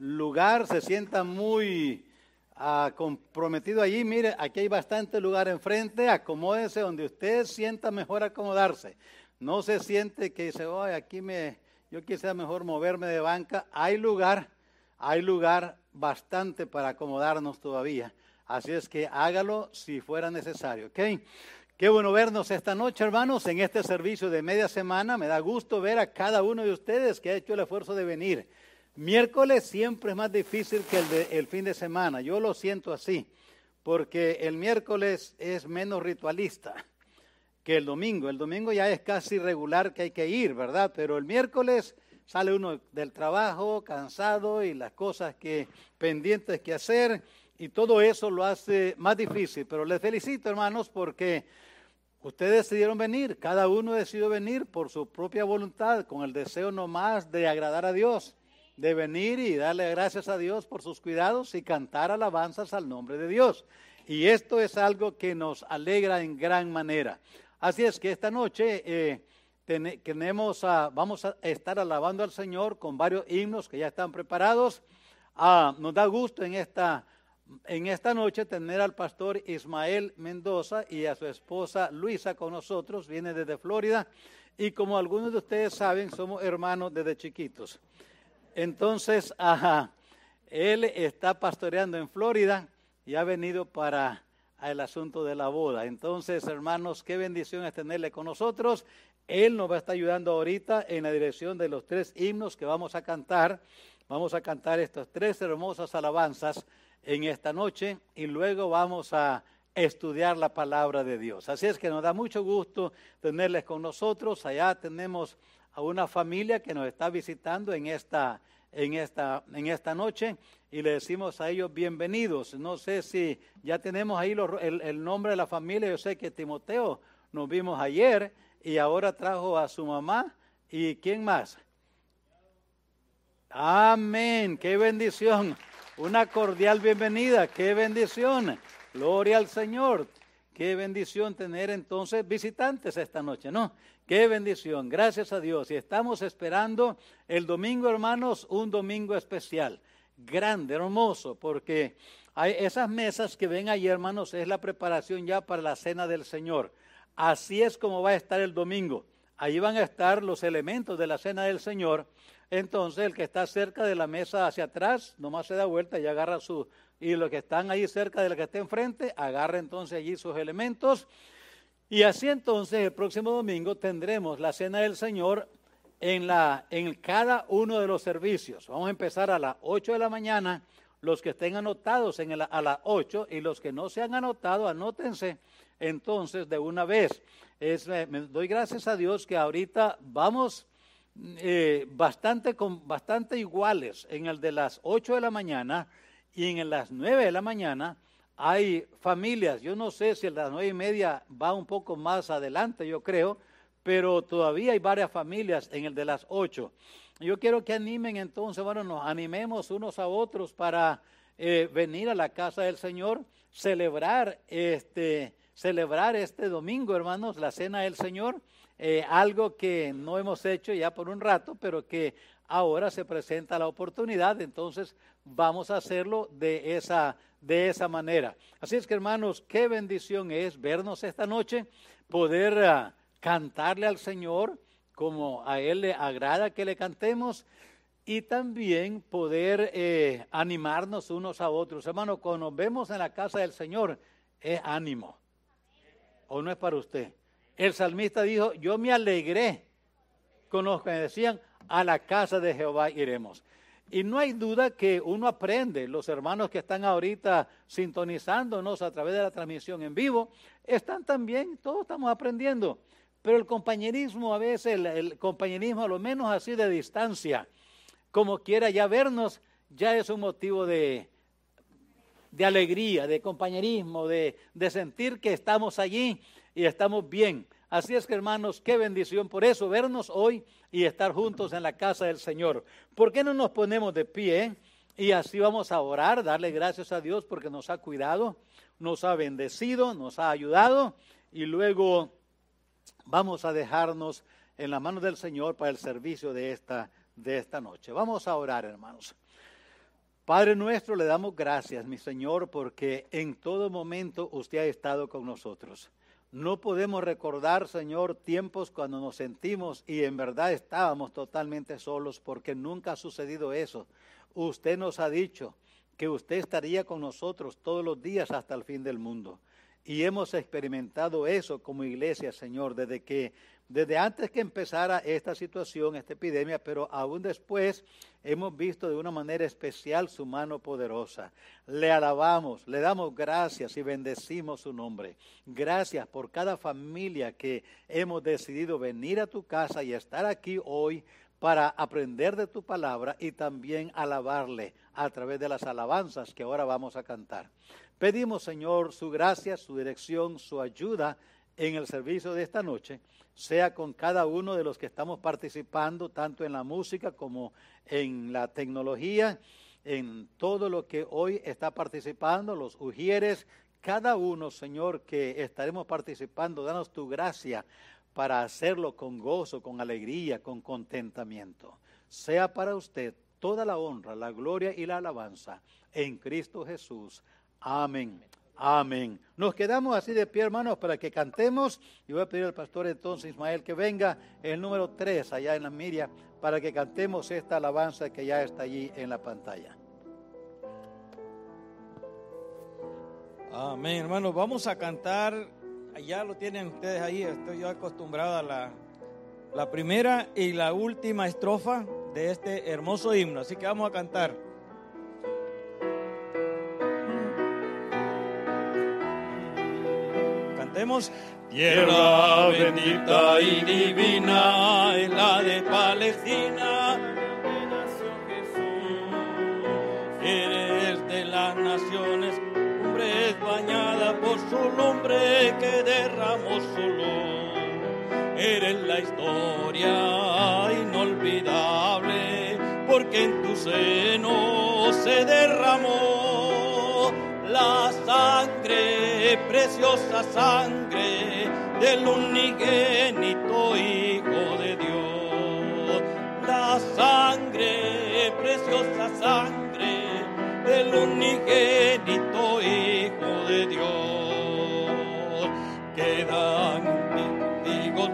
lugar, se sienta muy comprometido allí, mire, aquí hay bastante lugar enfrente, acomódese donde usted sienta mejor acomodarse. No se siente que dice, oh, yo quisiera mejor moverme de banca. Hay lugar bastante para acomodarnos todavía. Así es que hágalo si fuera necesario, ¿ok? Qué bueno vernos esta noche, hermanos, en este servicio de media semana. Me da gusto ver a cada uno de ustedes que ha hecho el esfuerzo de venir. Miércoles siempre es más difícil que el fin de semana. Yo lo siento así, porque el miércoles es menos ritualista que el domingo. El domingo ya es casi regular que hay que ir, ¿verdad? Pero el miércoles sale uno del trabajo cansado y las cosas pendientes que hacer y todo eso lo hace más difícil. Pero les felicito, hermanos, porque ustedes decidieron venir. Cada uno decidió venir por su propia voluntad, con el deseo nomás de agradar a Dios, de venir y darle gracias a Dios por sus cuidados y cantar alabanzas al nombre de Dios. Y esto es algo que nos alegra en gran manera. Así es que esta noche vamos a estar alabando al Señor con varios himnos que ya están preparados. Nos da gusto en esta noche tener al pastor Ismael Mendoza y a su esposa Luisa con nosotros. Viene desde Florida y como algunos de ustedes saben, somos hermanos desde chiquitos. Entonces, él está pastoreando en Florida y ha venido para el asunto de la boda. Entonces, hermanos, qué bendición es tenerle con nosotros. Él nos va a estar ayudando ahorita en la dirección de los 3 himnos que vamos a cantar. Vamos a cantar estas 3 hermosas alabanzas en esta noche y luego vamos a estudiar la palabra de Dios. Así es que nos da mucho gusto tenerles con nosotros. Allá tenemos a una familia que nos está visitando en esta noche y le decimos a ellos bienvenidos. No sé si ya tenemos ahí el nombre de la familia. Yo sé que Timoteo nos vimos ayer y ahora trajo a su mamá. ¿Y quién más? Amén, qué bendición. Una cordial bienvenida, qué bendición. Gloria al Señor. Qué bendición tener entonces visitantes esta noche, ¿no? Qué bendición, gracias a Dios. Y estamos esperando el domingo, hermanos, un domingo especial, grande, hermoso, porque hay esas mesas que ven ahí, hermanos, es la preparación ya para la cena del Señor. Así es como va a estar el domingo. Ahí van a estar los elementos de la cena del Señor. Entonces, el que está cerca de la mesa hacia atrás, nomás se da vuelta y agarra y los que están ahí cerca de la que está enfrente, agarra entonces allí sus elementos. Y así entonces el próximo domingo tendremos la cena del Señor en cada uno de los servicios. Vamos a empezar a las 8 de la mañana, los que estén anotados a las 8 y los que no se han anotado, anótense entonces de una vez. Me doy gracias a Dios que ahorita vamos bastante iguales en el de las 8 de la mañana y en las 9 de la mañana. Hay familias, yo no sé si a las 9:30 va un poco más adelante, yo creo, pero todavía hay varias familias en el de las 8. Yo quiero que animen entonces, bueno, nos animemos unos a otros para venir a la casa del Señor, celebrar este domingo, hermanos, la cena del Señor, algo que no hemos hecho ya por un rato, pero que ahora se presenta la oportunidad, entonces vamos a hacerlo de esa manera. Así es que, hermanos, qué bendición es vernos esta noche, poder cantarle al Señor como a Él le agrada que le cantemos y también poder animarnos unos a otros. Hermano, cuando nos vemos en la casa del Señor, es ánimo. ¿O no es para usted? El salmista dijo, yo me alegré con los que me decían, a la casa de Jehová iremos. Y no hay duda que uno aprende. Los hermanos que están ahorita sintonizándonos a través de la transmisión en vivo, están también, todos estamos aprendiendo. Pero el compañerismo a veces, el compañerismo a lo menos así de distancia, como quiera ya vernos, ya es un motivo de alegría, de compañerismo, de sentir que estamos allí y estamos bien. Así es que, hermanos, qué bendición por eso, vernos hoy y estar juntos en la casa del Señor. ¿Por qué no nos ponemos de pie? Y así vamos a orar, darle gracias a Dios porque nos ha cuidado, nos ha bendecido, nos ha ayudado y luego vamos a dejarnos en la mano del Señor para el servicio de esta noche. Vamos a orar, hermanos. Padre nuestro, le damos gracias, mi Señor, porque en todo momento usted ha estado con nosotros. No podemos recordar, Señor, tiempos cuando nos sentimos y en verdad estábamos totalmente solos, porque nunca ha sucedido eso. Usted nos ha dicho que usted estaría con nosotros todos los días hasta el fin del mundo. Y hemos experimentado eso como iglesia, Señor, desde antes que empezara esta situación, esta epidemia, pero aún después hemos visto de una manera especial su mano poderosa. Le alabamos, le damos gracias y bendecimos su nombre. Gracias por cada familia que hemos decidido venir a tu casa y estar aquí hoy para aprender de tu palabra y también alabarle a través de las alabanzas que ahora vamos a cantar. Pedimos, Señor, su gracia, su dirección, su ayuda en el servicio de esta noche, sea con cada uno de los que estamos participando, tanto en la música como en la tecnología, en todo lo que hoy está participando, los ujieres, cada uno, Señor, que estaremos participando, danos tu gracia para hacerlo con gozo, con alegría, con contentamiento. Sea para usted toda la honra, la gloria y la alabanza en Cristo Jesús. Amén. Amén. Nos quedamos así de pie, hermanos, para que cantemos. Y voy a pedir al pastor entonces Ismael que venga el número 3 allá en la miria para que cantemos esta alabanza que ya está allí en la pantalla. Amén, hermanos. Vamos a cantar. Ya lo tienen ustedes ahí. Estoy yo acostumbrado a la primera y la última estrofa de este hermoso himno. Así que vamos a cantar. Cantemos. Tierra bendita y divina es la de Palestina. Eres de las naciones, cumbres bañada por su lumbre que derramó su luz. Eres la historia inolvidable, porque en tu seno se derramó la sangre, preciosa sangre del unigénito Hijo de Dios. La sangre, preciosa sangre del unigénito Hijo de Dios. Quedan viejos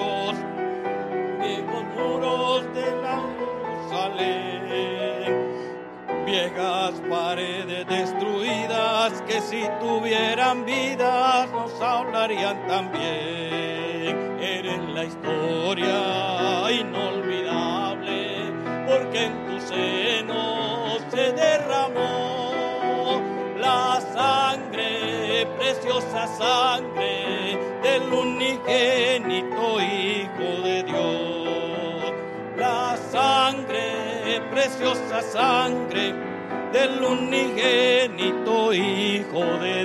muros de la Jerusalén, viejas paredes destruidas que si tuvieran vidas nos hablarían también. Eres la historia inolvidable, porque en tu seno se derramó la sangre, preciosa sangre del unigénito Hijo de Dios. La sangre, preciosa sangre del unigénito Hijo de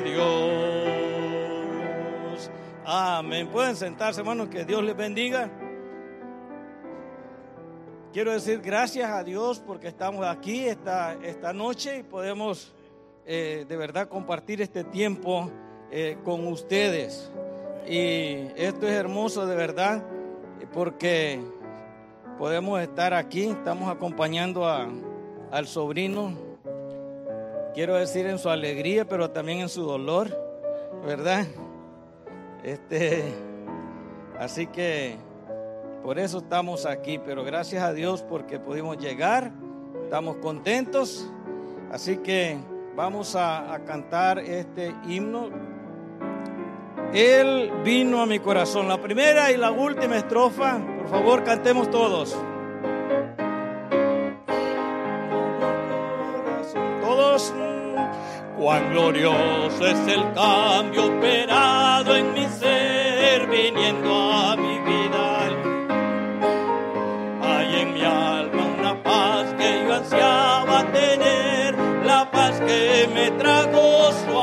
Dios. Amén. Pueden sentarse, hermanos, que Dios les bendiga. Quiero decir gracias a Dios porque estamos aquí esta noche y podemos de verdad compartir este tiempo con ustedes. Y esto es hermoso de verdad porque podemos estar aquí. Estamos acompañando al sobrino, quiero decir en su alegría, pero también en su dolor, ¿verdad? Así que por eso estamos aquí, pero gracias a Dios porque pudimos llegar, estamos contentos. Así que vamos a cantar este himno. Él vino a mi corazón. La primera y la última estrofa, por favor, cantemos todos. Todos. Cuán glorioso es el cambio operado en mi ser, viniendo a mi vida. Hay en mi alma una paz que yo ansiaba tener, la paz que me trajo su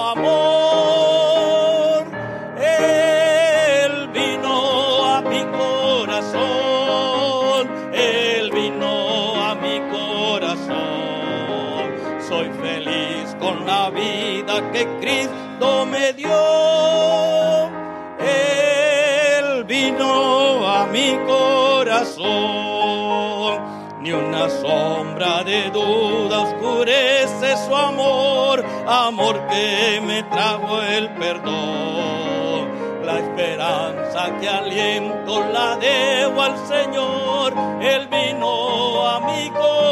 amor. Él vino a mi corazón, Él vino a mi corazón. Soy feliz con la vida que Cristo me dio. Él vino a mi corazón. Ni una sombra de duda oscurece de su amor, amor que me trajo el perdón. La esperanza que aliento la debo al Señor, Él vino a mi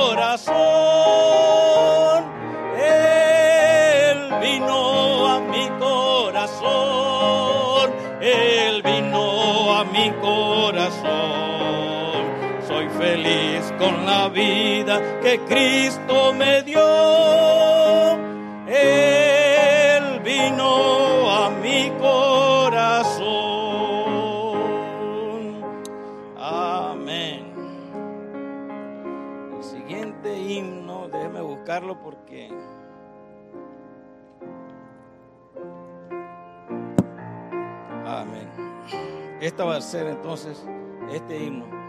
corazón, Él vino a mi corazón, Él vino a mi corazón. Soy feliz con la vida que Cristo me dio, Él vino a mi corazón. Amén. El siguiente himno, déjeme buscarlo porque amén. Esta va a ser entonces este himno.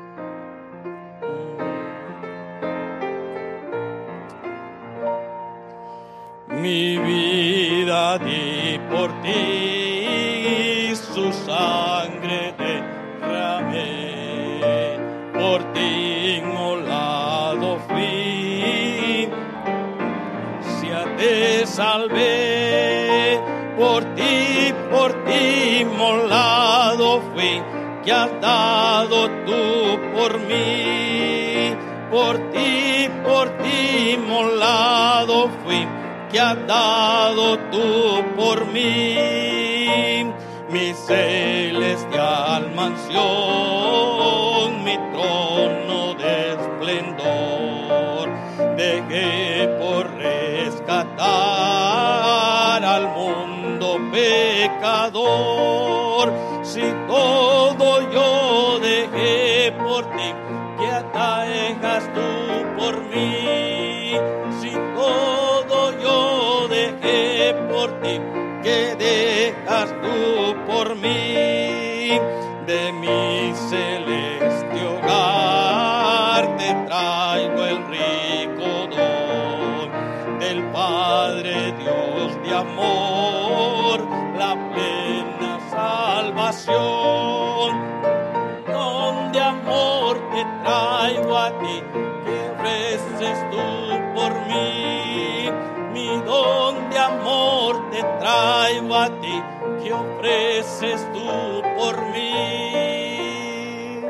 Mi vida di por ti, su sangre derramé, por ti inmolado fui, ya te salvé, por ti inmolado fui, que has dado tú por mí, por ti inmolado fui, que has dado tú por mí, mi celestial mansión, mi trono de esplendor, dejé por rescatar al mundo pecador. Si todo yo dejé por ti, que atraigas tú por mí, si todo yo dejé por ti, que dejas tú por mí, de mi celeste hogar te traigo el rico don del Padre Dios de amor, la plena salvación. Don de amor te traigo a ti, que ofreces tú por mí, mi don de amor te traigo a ti, que ofreces tú por mí.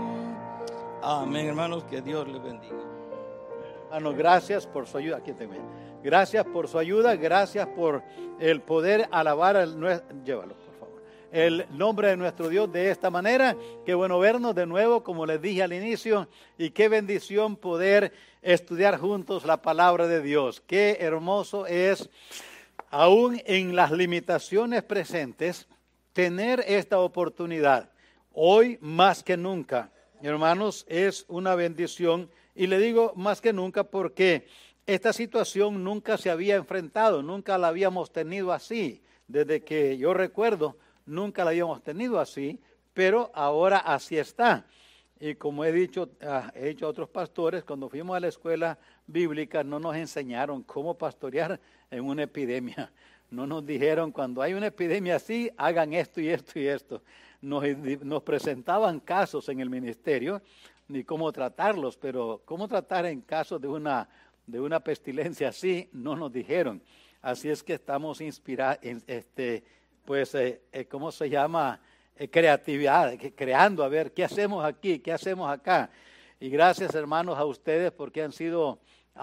Amén, hermanos, que Dios les bendiga. Hermanos, gracias por su ayuda. Aquí tengo. Gracias por su ayuda, gracias por el poder alabar llévalo, por favor, el nombre de nuestro Dios de esta manera. Qué bueno vernos de nuevo, como les dije al inicio, y qué bendición poder estudiar juntos la palabra de Dios. Qué hermoso es, aún en las limitaciones presentes, tener esta oportunidad. Hoy más que nunca, hermanos, es una bendición. Y le digo más que nunca porque esta situación nunca se había enfrentado, nunca la habíamos tenido así. Desde que yo recuerdo, nunca la habíamos tenido así, pero ahora así está. Y como he dicho a otros pastores, cuando fuimos a la escuela bíblica no nos enseñaron cómo pastorear en una epidemia. No nos dijeron, cuando hay una epidemia así, hagan esto y esto y esto. Nos presentaban casos en el ministerio, ni cómo tratarlos, pero cómo tratar en caso de una pestilencia así, no nos dijeron. Así es que estamos inspirados, ¿cómo se llama? Creatividad, creando, a ver, ¿qué hacemos aquí? ¿Qué hacemos acá? Y gracias, hermanos, a ustedes porque han sido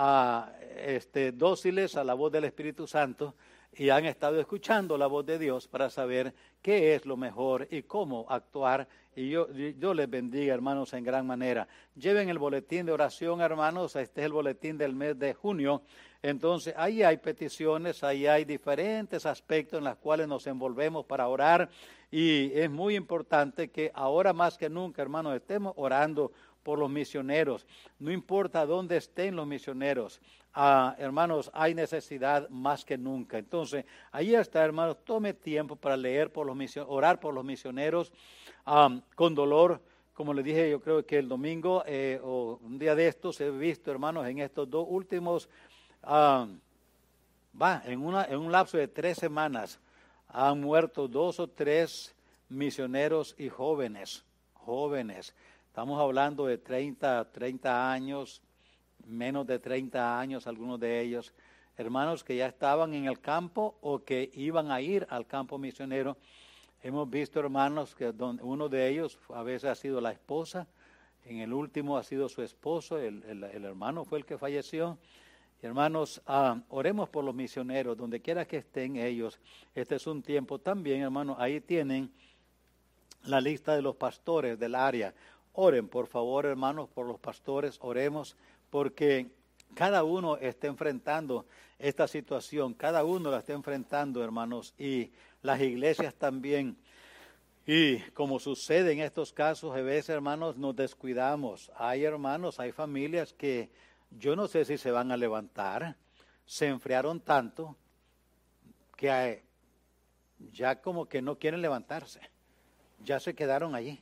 dóciles a la voz del Espíritu Santo y han estado escuchando la voz de Dios para saber qué es lo mejor y cómo actuar. Y yo les bendiga, hermanos, en gran manera. Lleven el boletín de oración, hermanos. Este es el boletín del mes de junio. Entonces, ahí hay peticiones, ahí hay diferentes aspectos en los cuales nos envolvemos para orar. Y es muy importante que ahora más que nunca, hermanos, estemos orando por los misioneros. No importa dónde estén los misioneros, hermanos, hay necesidad más que nunca. Entonces, ahí está, hermanos, tome tiempo para leer orar por los misioneros con dolor. Como les dije, yo creo que el domingo o un día de estos he visto, hermanos, en estos dos últimos, en un lapso de 3 semanas, han muerto 2 o 3 misioneros y jóvenes. Estamos hablando de 30 años, menos de 30 años, algunos de ellos. hermanos que ya estaban en el campo o que iban a ir al campo misionero. Hemos visto hermanos que uno de ellos a veces ha sido la esposa, en el último ha sido su esposo, el hermano fue el que falleció. Hermanos, oremos por los misioneros, donde quiera que estén ellos. Este es un tiempo también, hermanos, ahí tienen la lista de los pastores del área. Oren, por favor, hermanos, por los pastores, oremos, porque cada uno está enfrentando esta situación, cada uno la está enfrentando, hermanos, y las iglesias también. Y como sucede en estos casos, a veces, hermanos, nos descuidamos. Hay hermanos, hay familias que yo no sé si se van a levantar, se enfriaron tanto que ya como que no quieren levantarse, ya se quedaron allí.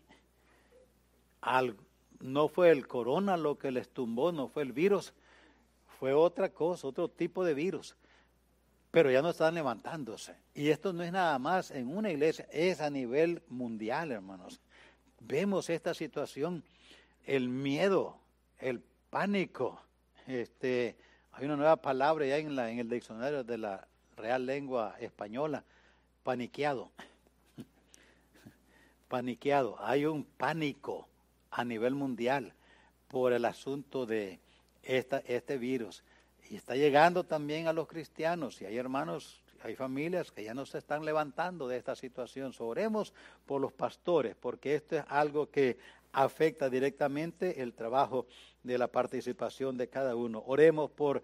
No fue el corona lo que les tumbó, no fue el virus, fue otra cosa, otro tipo de virus, pero ya no están levantándose. Y esto no es nada más en una iglesia, es a nivel mundial, hermanos. Vemos esta situación, el miedo, el pánico. Hay una nueva palabra ya en el diccionario de la Real Lengua Española, paniqueado. Paniqueado. Hay un pánico a nivel mundial por el asunto de este virus. Y está llegando también a los cristianos. Y hay hermanos, hay familias que ya no se están levantando de esta situación. Oremos por los pastores, porque esto es algo que afecta directamente el trabajo de la participación de cada uno. Oremos por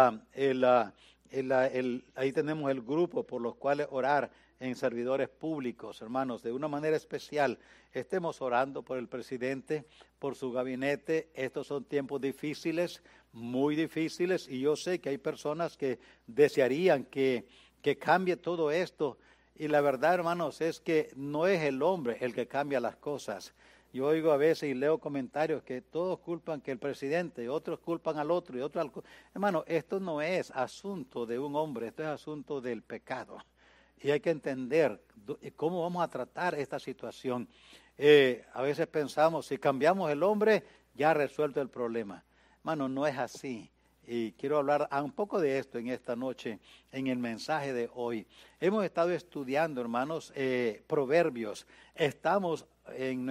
ahí tenemos el grupo por los cuales orar en servidores públicos, hermanos, de una manera especial. Estemos orando por el presidente, por su gabinete. Estos son tiempos difíciles, muy difíciles, y yo sé que hay personas que desearían que cambie todo esto. Y la verdad, hermanos, es que no es el hombre el que cambia las cosas. Yo oigo a veces y leo comentarios que todos culpan que el presidente, otros culpan al otro y otros al... Hermano, esto no es asunto de un hombre, esto es asunto del pecado. Y hay que entender cómo vamos a tratar esta situación. A veces pensamos, si cambiamos el hombre, ya resuelto el problema. Hermano, no es así. Y quiero hablar un poco de esto en esta noche, en el mensaje de hoy. Hemos estado estudiando, hermanos, Proverbios. Estamos en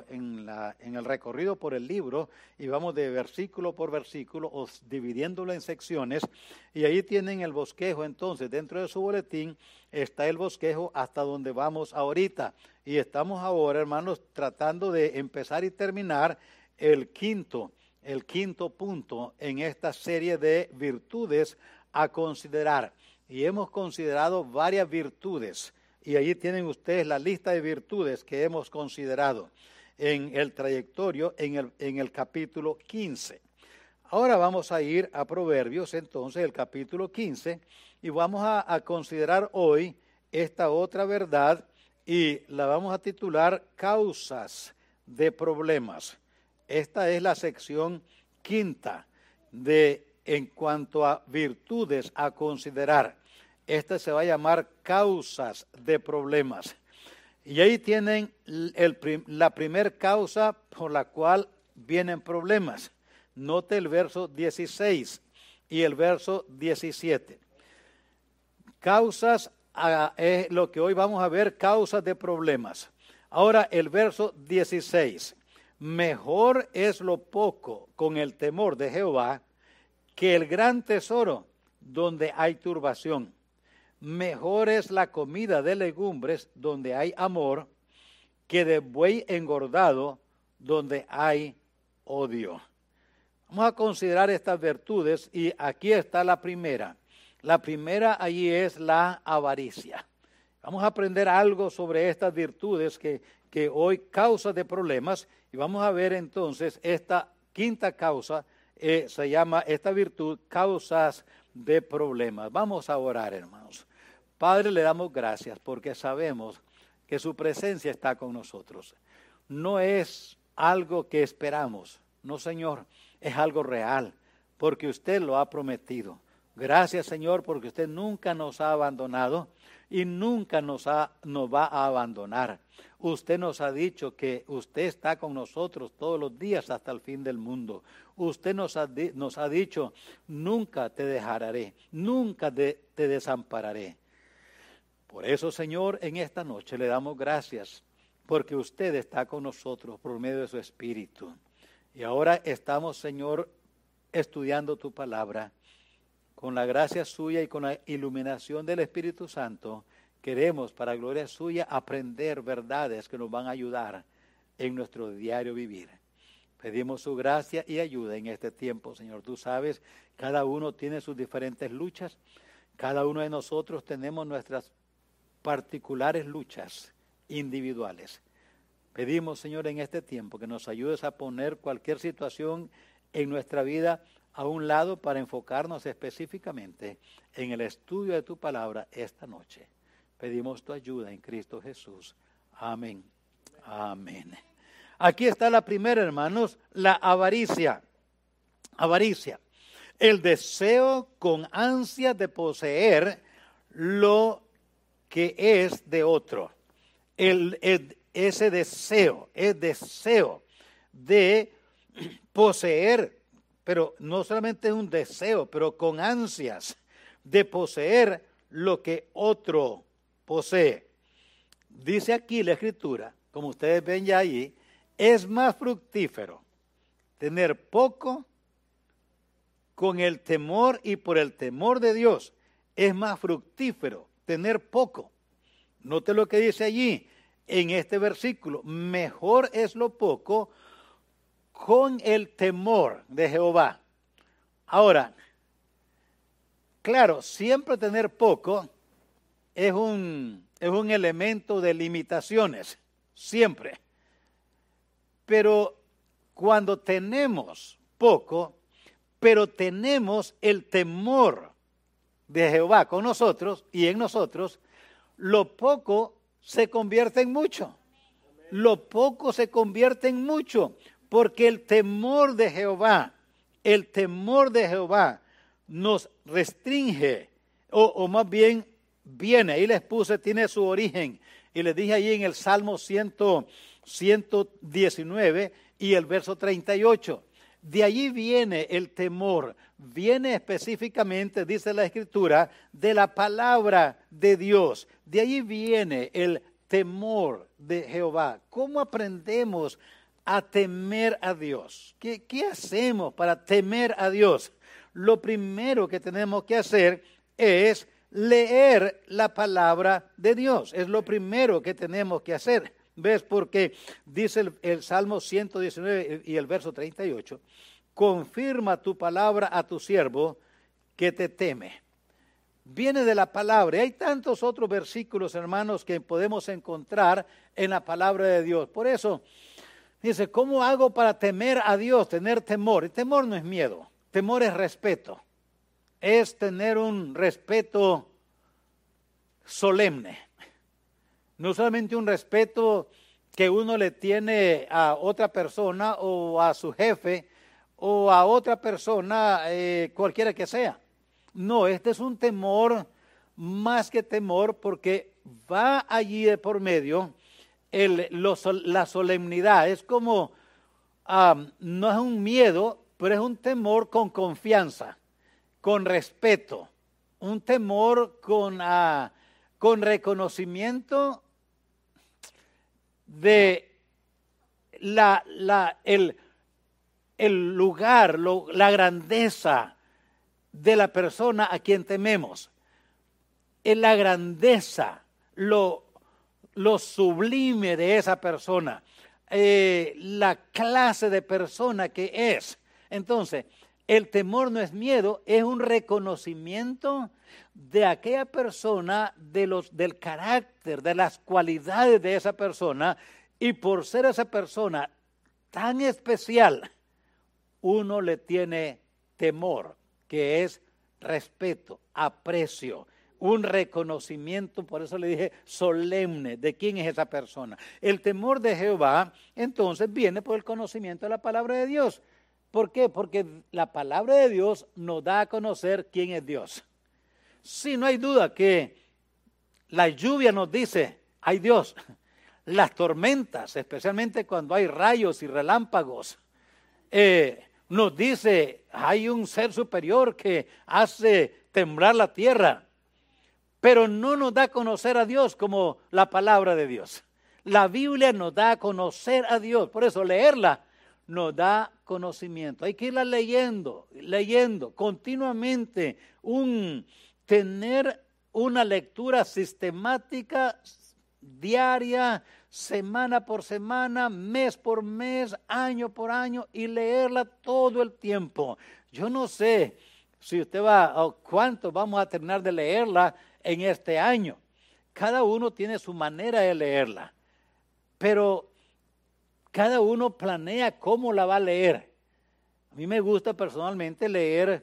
el recorrido por el libro y vamos de versículo por versículo, dividiéndolo en secciones. Y ahí tienen el bosquejo. Entonces, dentro de su boletín está el bosquejo hasta donde vamos ahorita. Y estamos ahora, hermanos, tratando de empezar y terminar el quinto punto en esta serie de virtudes a considerar. Y hemos considerado varias virtudes. Y allí tienen ustedes la lista de virtudes que hemos considerado en el trayectorio en el capítulo 15. Ahora vamos a ir a Proverbios, entonces, el capítulo 15, y vamos a considerar hoy esta otra verdad y la vamos a titular Causas de Problemas. Esta es la sección quinta en cuanto a virtudes a considerar. Esta se va a llamar causas de problemas. Y ahí tienen la primer causa por la cual vienen problemas. Note el verso 16 y el verso 17. Causas es lo que hoy vamos a ver, causas de problemas. Ahora el verso 16. Mejor es lo poco con el temor de Jehová que el gran tesoro donde hay turbación. Mejor es la comida de legumbres donde hay amor que de buey engordado donde hay odio. Vamos a considerar estas virtudes y aquí está la primera. La primera allí es la avaricia. Vamos a aprender algo sobre estas virtudes que hoy causan de problemas y vamos a ver entonces esta quinta causa, se llama esta virtud causas de problemas. Vamos a orar, hermanos. Padre, le damos gracias porque sabemos que su presencia está con nosotros. No es algo que esperamos, no, Señor, es algo real porque usted lo ha prometido. Gracias, Señor, porque usted nunca nos ha abandonado y nunca nos va a abandonar. Usted nos ha dicho que usted está con nosotros todos los días hasta el fin del mundo. Usted nos ha dicho, nunca te dejaré, nunca te desampararé. Por eso, Señor, en esta noche le damos gracias, porque usted está con nosotros por medio de su Espíritu. Y ahora estamos, Señor, estudiando tu palabra. Con la gracia suya y con la iluminación del Espíritu Santo, queremos, para gloria suya, aprender verdades que nos van a ayudar en nuestro diario vivir. Pedimos su gracia y ayuda en este tiempo, Señor. Tú sabes, cada uno tiene sus diferentes luchas. Cada uno de nosotros tenemos nuestras particulares luchas individuales. Pedimos, Señor, en este tiempo que nos ayudes a poner cualquier situación en nuestra vida a un lado para enfocarnos específicamente en el estudio de tu palabra esta noche. Pedimos tu ayuda en Cristo Jesús. Amén. Amén. Aquí está la primera, hermanos, la avaricia. Avaricia. El deseo con ansia de poseer lo que es de otro. Ese deseo, el deseo de poseer, pero no solamente es un deseo, pero con ansias de poseer lo que otro posee. Dice aquí la Escritura, como ustedes ven ya allí, es más fructífero tener poco con el temor y por el temor de Dios. Es más fructífero tener poco. Note lo que dice allí en este versículo. Mejor es lo poco con el temor de Jehová. Ahora, claro, siempre tener poco es un elemento de limitaciones, siempre. Pero cuando tenemos poco, pero tenemos el temor de Jehová con nosotros y en nosotros, lo poco se convierte en mucho. Lo poco se convierte en mucho, porque el temor de Jehová nos restringe, o más bien viene, ahí les puse, tiene su origen, y les dije ahí en el Salmo 119 y el verso 38. De allí viene el temor, viene específicamente, dice la Escritura, de la palabra de Dios. De allí viene el temor de Jehová. ¿Cómo aprendemos a temer a Dios? ¿Qué hacemos para temer a Dios? Lo primero que tenemos que hacer es leer la palabra de Dios. Es lo primero que tenemos que hacer. ¿Ves? Porque dice el Salmo 119 y el verso 38, confirma tu palabra a tu siervo que te teme. Viene de la palabra. Y hay tantos otros versículos, hermanos, que podemos encontrar en la palabra de Dios. Por eso, dice, ¿cómo hago para temer a Dios? Tener temor. El temor no es miedo. Temor es respeto. Es tener un respeto solemne. No solamente un respeto que uno le tiene a otra persona o a su jefe o a otra persona, cualquiera que sea. No, este es un temor más que temor porque va allí de por medio la solemnidad. Es como, no es un miedo, pero es un temor con confianza, con respeto, un temor con reconocimiento de el lugar, la grandeza de la persona a quien tememos. En la grandeza, lo sublime de esa persona, la clase de persona que es. Entonces, el temor no es miedo, es un reconocimiento de aquella persona, del carácter, de las cualidades de esa persona, y por ser esa persona tan especial, uno le tiene temor, que es respeto, aprecio, un reconocimiento, por eso le dije solemne, de quién es esa persona. El temor de Jehová, entonces, viene por el conocimiento de la palabra de Dios. ¿Por qué? Porque la palabra de Dios nos da a conocer quién es Dios. Sí, no hay duda que la lluvia nos dice, hay Dios. Las tormentas, especialmente cuando hay rayos y relámpagos, nos dice, hay un ser superior que hace temblar la tierra. Pero no nos da a conocer a Dios como la palabra de Dios. La Biblia nos da a conocer a Dios. Por eso leerla nos da conocimiento. Hay que irla leyendo continuamente. Tener una lectura sistemática, diaria, semana por semana, mes por mes, año por año, y leerla todo el tiempo. Yo no sé si usted cuánto vamos a terminar de leerla en este año. Cada uno tiene su manera de leerla, pero cada uno planea cómo la va a leer. A mí me gusta personalmente leer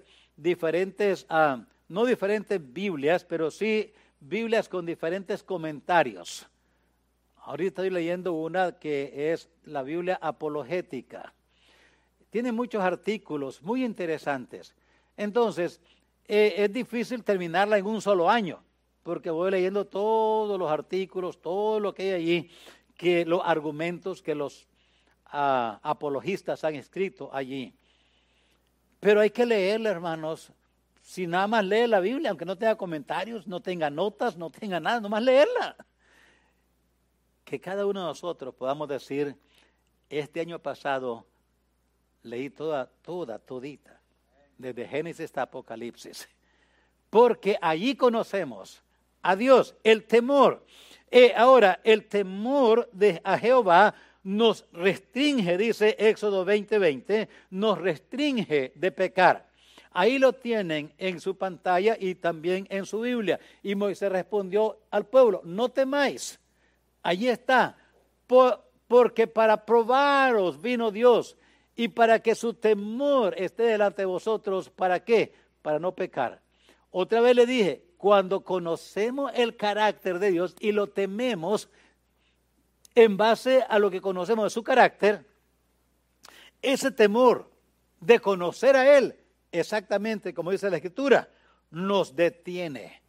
no diferentes Biblias, pero sí Biblias con diferentes comentarios. Ahorita estoy leyendo una que es la Biblia apologética. Tiene muchos artículos muy interesantes. Entonces, es difícil terminarla en un solo año, porque voy leyendo todos los artículos, todo lo que hay allí, los argumentos que los apologistas han escrito allí. Pero hay que leerla, hermanos. Si nada más lee la Biblia, aunque no tenga comentarios, no tenga notas, no tenga nada, nomás leerla. Que cada uno de nosotros podamos decir, este año pasado leí todita, desde Génesis hasta Apocalipsis. Porque allí conocemos a Dios, el temor. Ahora, el temor a Jehová nos restringe, dice Éxodo 20:20, nos restringe de pecar. Ahí lo tienen en su pantalla y también en su Biblia. Y Moisés respondió al pueblo, no temáis. Allí está, porque para probaros vino Dios y para que su temor esté delante de vosotros, ¿para qué? Para no pecar. Otra vez le dije, cuando conocemos el carácter de Dios y lo tememos en base a lo que conocemos de su carácter, ese temor de conocer a Él, exactamente como dice la Escritura, nos detiene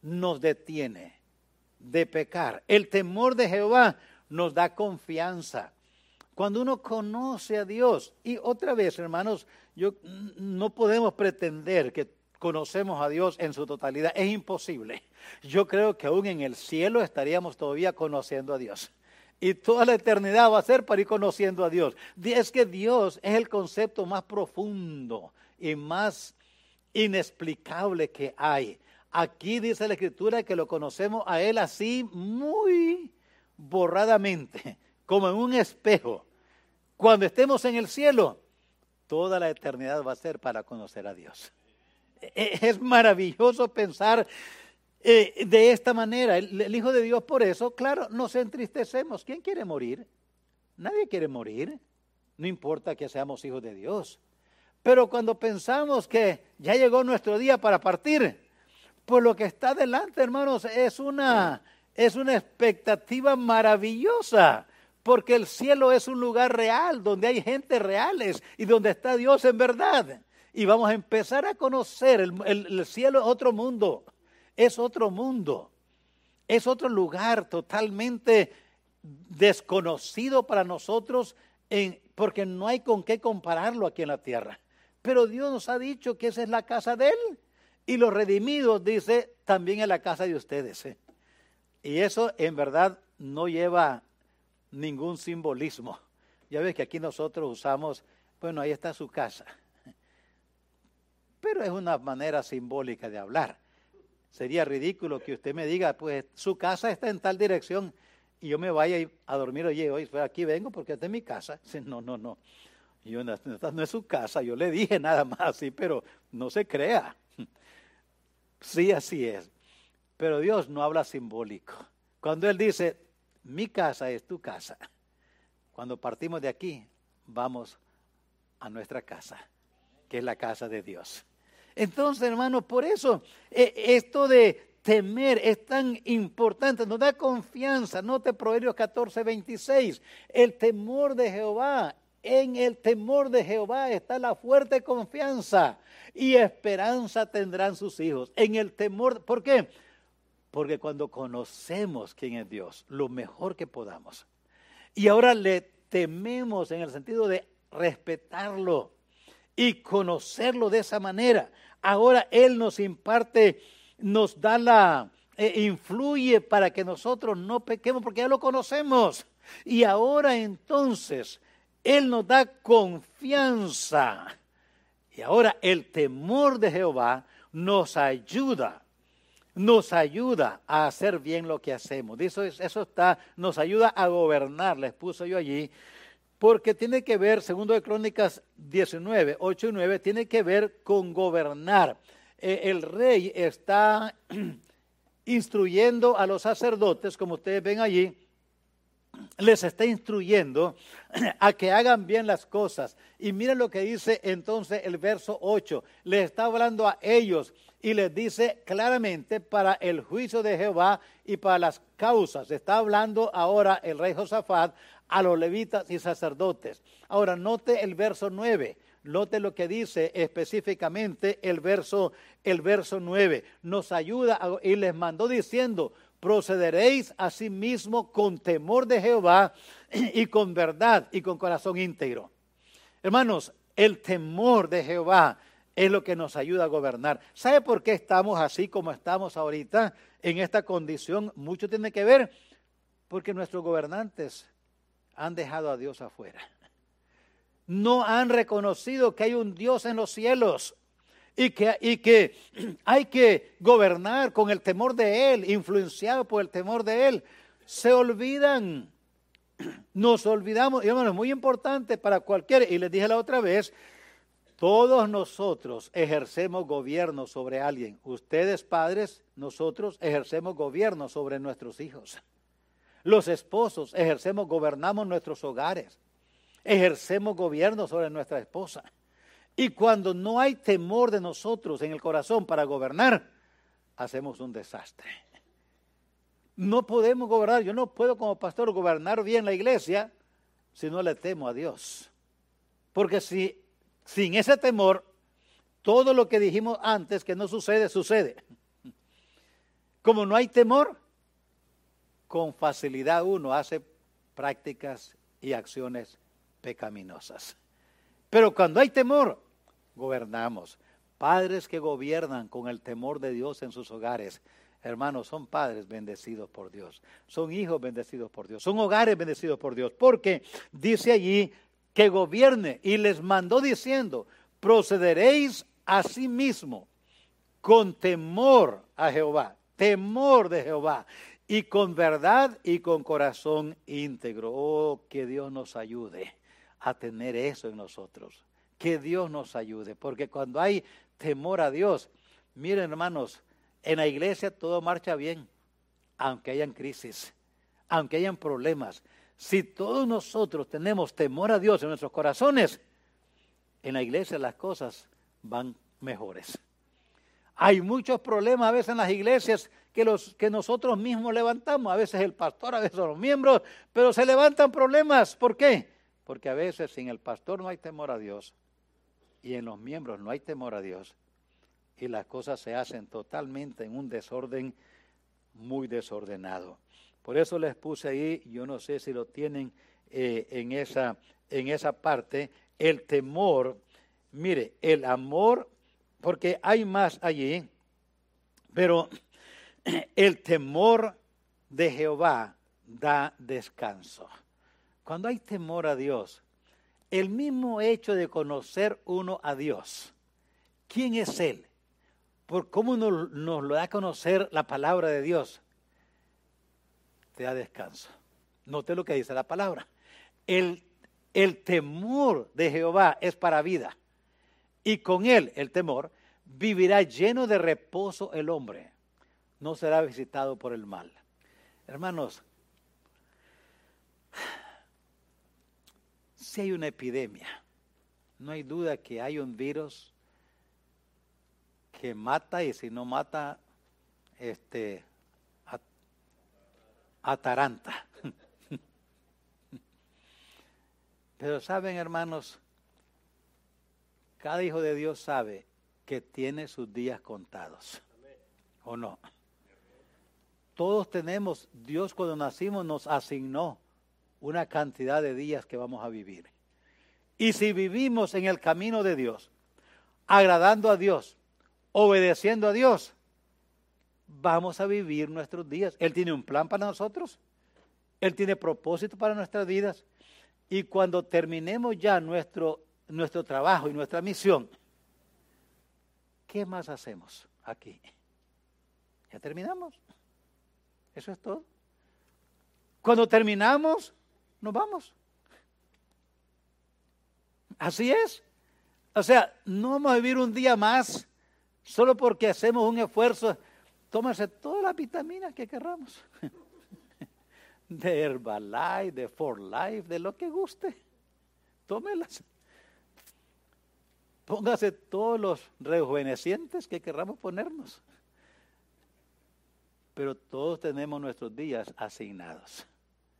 de pecar. El temor de Jehová nos da confianza. Cuando uno conoce a Dios, y otra vez, hermanos, no podemos pretender que conocemos a Dios en su totalidad. Es imposible. Yo creo que aún en el cielo estaríamos todavía conociendo a Dios. Y toda la eternidad va a ser para ir conociendo a Dios. Es que Dios es el concepto más profundo y más inexplicable que hay. Aquí dice la Escritura que lo conocemos a Él así muy borradamente, como en un espejo. Cuando estemos en el cielo, toda la eternidad va a ser para conocer a Dios. Es maravilloso pensar de esta manera. El Hijo de Dios, por eso, claro, nos entristecemos. ¿Quién quiere morir? Nadie quiere morir. No importa que seamos hijos de Dios. Pero cuando pensamos que ya llegó nuestro día para partir, pues lo que está delante, hermanos, es una expectativa maravillosa. Porque el cielo es un lugar real, donde hay gente reales y donde está Dios en verdad. Y vamos a empezar a conocer, el cielo es otro mundo, es otro mundo, es otro lugar totalmente desconocido para nosotros, porque no hay con qué compararlo aquí en la tierra. Pero Dios nos ha dicho que esa es la casa de Él, y los redimidos, dice, también es la casa de ustedes. Y eso en verdad no lleva ningún simbolismo. Ya ves que aquí nosotros usamos, bueno, ahí está su casa. Pero es una manera simbólica de hablar. Sería ridículo que usted me diga, pues su casa está en tal dirección y yo me vaya a dormir, oye, hoy aquí vengo porque esta es mi casa. Dice, no. Esta no es su casa, yo le dije nada más, sí, pero no se crea. Sí, así es. Pero Dios no habla simbólico. Cuando Él dice, mi casa es tu casa, cuando partimos de aquí, vamos a nuestra casa, que es la casa de Dios. Entonces, hermanos, por eso esto de temer es tan importante, nos da confianza. Note Proverbios 14:26, el temor de Jehová en el temor de Jehová está la fuerte confianza y esperanza tendrán sus hijos. En el temor, ¿por qué? Porque cuando conocemos quién es Dios, lo mejor que podamos, y ahora le tememos en el sentido de respetarlo y conocerlo de esa manera, ahora Él nos imparte, nos da influye para que nosotros no pequemos porque ya lo conocemos. Y ahora entonces Él nos da confianza. Y ahora el temor de Jehová nos ayuda a hacer bien lo que hacemos. Nos ayuda a gobernar, les puse yo allí, porque tiene que ver, segundo de Crónicas 19, 8 y 9, tiene que ver con gobernar. El rey está instruyendo a los sacerdotes, como ustedes ven allí, les está instruyendo a que hagan bien las cosas. Y miren lo que dice entonces el verso 8. Les está hablando a ellos y les dice claramente para el juicio de Jehová y para las causas. Está hablando ahora el rey Josafat a los levitas y sacerdotes. Ahora note el verso 9. Note lo que dice específicamente el verso 9. Nos ayuda y les mandó diciendo: procederéis asimismo con temor de Jehová y con verdad y con corazón íntegro. Hermanos, el temor de Jehová es lo que nos ayuda a gobernar. ¿Sabe por qué estamos así como estamos ahorita en esta condición? Mucho tiene que ver porque nuestros gobernantes han dejado a Dios afuera. No han reconocido que hay un Dios en los cielos y que hay que gobernar con el temor de Él, influenciado por el temor de Él. Se olvidan, nos olvidamos, y hermanos, es muy importante para cualquiera, y les dije la otra vez, todos nosotros ejercemos gobierno sobre alguien. Ustedes padres, nosotros ejercemos gobierno sobre nuestros hijos. Los esposos gobernamos nuestros hogares. Ejercemos gobierno sobre nuestra esposa. Y cuando no hay temor de nosotros en el corazón para gobernar, hacemos un desastre. No podemos gobernar. Yo no puedo como pastor gobernar bien la iglesia si no le temo a Dios. Porque sin ese temor, todo lo que dijimos antes que no sucede, sucede. Como no hay temor, con facilidad uno hace prácticas y acciones pecaminosas. Pero cuando hay temor, gobernamos. Padres que gobiernan con el temor de Dios en sus hogares, hermanos, son padres bendecidos por Dios. Son hijos bendecidos por Dios. Son hogares bendecidos por Dios. Porque dice allí que gobierne y les mandó diciendo: procederéis asimismo con temor a Jehová, temor de Jehová, y con verdad y con corazón íntegro. Oh, que Dios nos ayude a tener eso en nosotros. Que Dios nos ayude, porque cuando hay temor a Dios, miren hermanos, en la iglesia todo marcha bien, aunque hayan crisis, aunque hayan problemas. Si todos nosotros tenemos temor a Dios en nuestros corazones, en la iglesia las cosas van mejores. Hay muchos problemas a veces en las iglesias que nosotros mismos levantamos, a veces el pastor, a veces los miembros, pero se levantan problemas. ¿Por qué? Porque a veces en el pastor no hay temor a Dios y en los miembros no hay temor a Dios y las cosas se hacen totalmente en un desorden muy desordenado. Por eso les puse ahí, yo no sé si lo tienen en esa parte, el temor, mire, el amor, porque hay más allí, pero el temor de Jehová da descanso. Cuando hay temor a Dios, el mismo hecho de conocer uno a Dios, ¿quién es Él? Por cómo nos lo da a conocer la palabra de Dios, te da descanso. Note lo que dice la palabra. El temor de Jehová es para vida, y con él, el temor, vivirá lleno de reposo el hombre. No será visitado por el mal. Hermanos, si hay una epidemia, no hay duda que hay un virus que mata, y si no mata, ataranta. Pero saben, hermanos, cada hijo de Dios sabe que tiene sus días contados. ¿O no? Todos tenemos, Dios cuando nacimos nos asignó una cantidad de días que vamos a vivir. Y si vivimos en el camino de Dios, agradando a Dios, obedeciendo a Dios, vamos a vivir nuestros días. Él tiene un plan para nosotros. Él tiene propósito para nuestras vidas. Y cuando terminemos ya nuestro trabajo y nuestra misión, ¿qué más hacemos aquí? Ya terminamos. Eso es todo. Cuando terminamos, nos vamos. Así es. O sea, no vamos a vivir un día más solo porque hacemos un esfuerzo. Tómase todas las vitaminas que querramos. De Herbalife, de For Life, de lo que guste. Tómelas. Póngase todos los rejuvenecientes que querramos ponernos. Pero todos tenemos nuestros días asignados.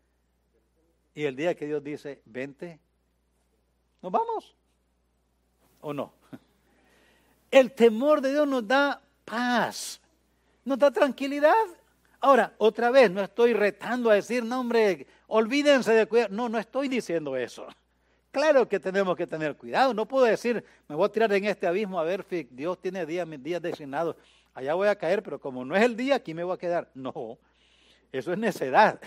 Y el día que Dios dice, vente, nos vamos. ¿O no? El temor de Dios nos da paz, nos da tranquilidad. Ahora, otra vez, no estoy retando a decir, no hombre, olvídense de cuidar. No, no estoy diciendo eso. Claro que tenemos que tener cuidado. No puedo decir, me voy a tirar en este abismo a ver si Dios tiene mis días designados. Allá voy a caer, pero como no es el día, aquí me voy a quedar. No, eso es necedad.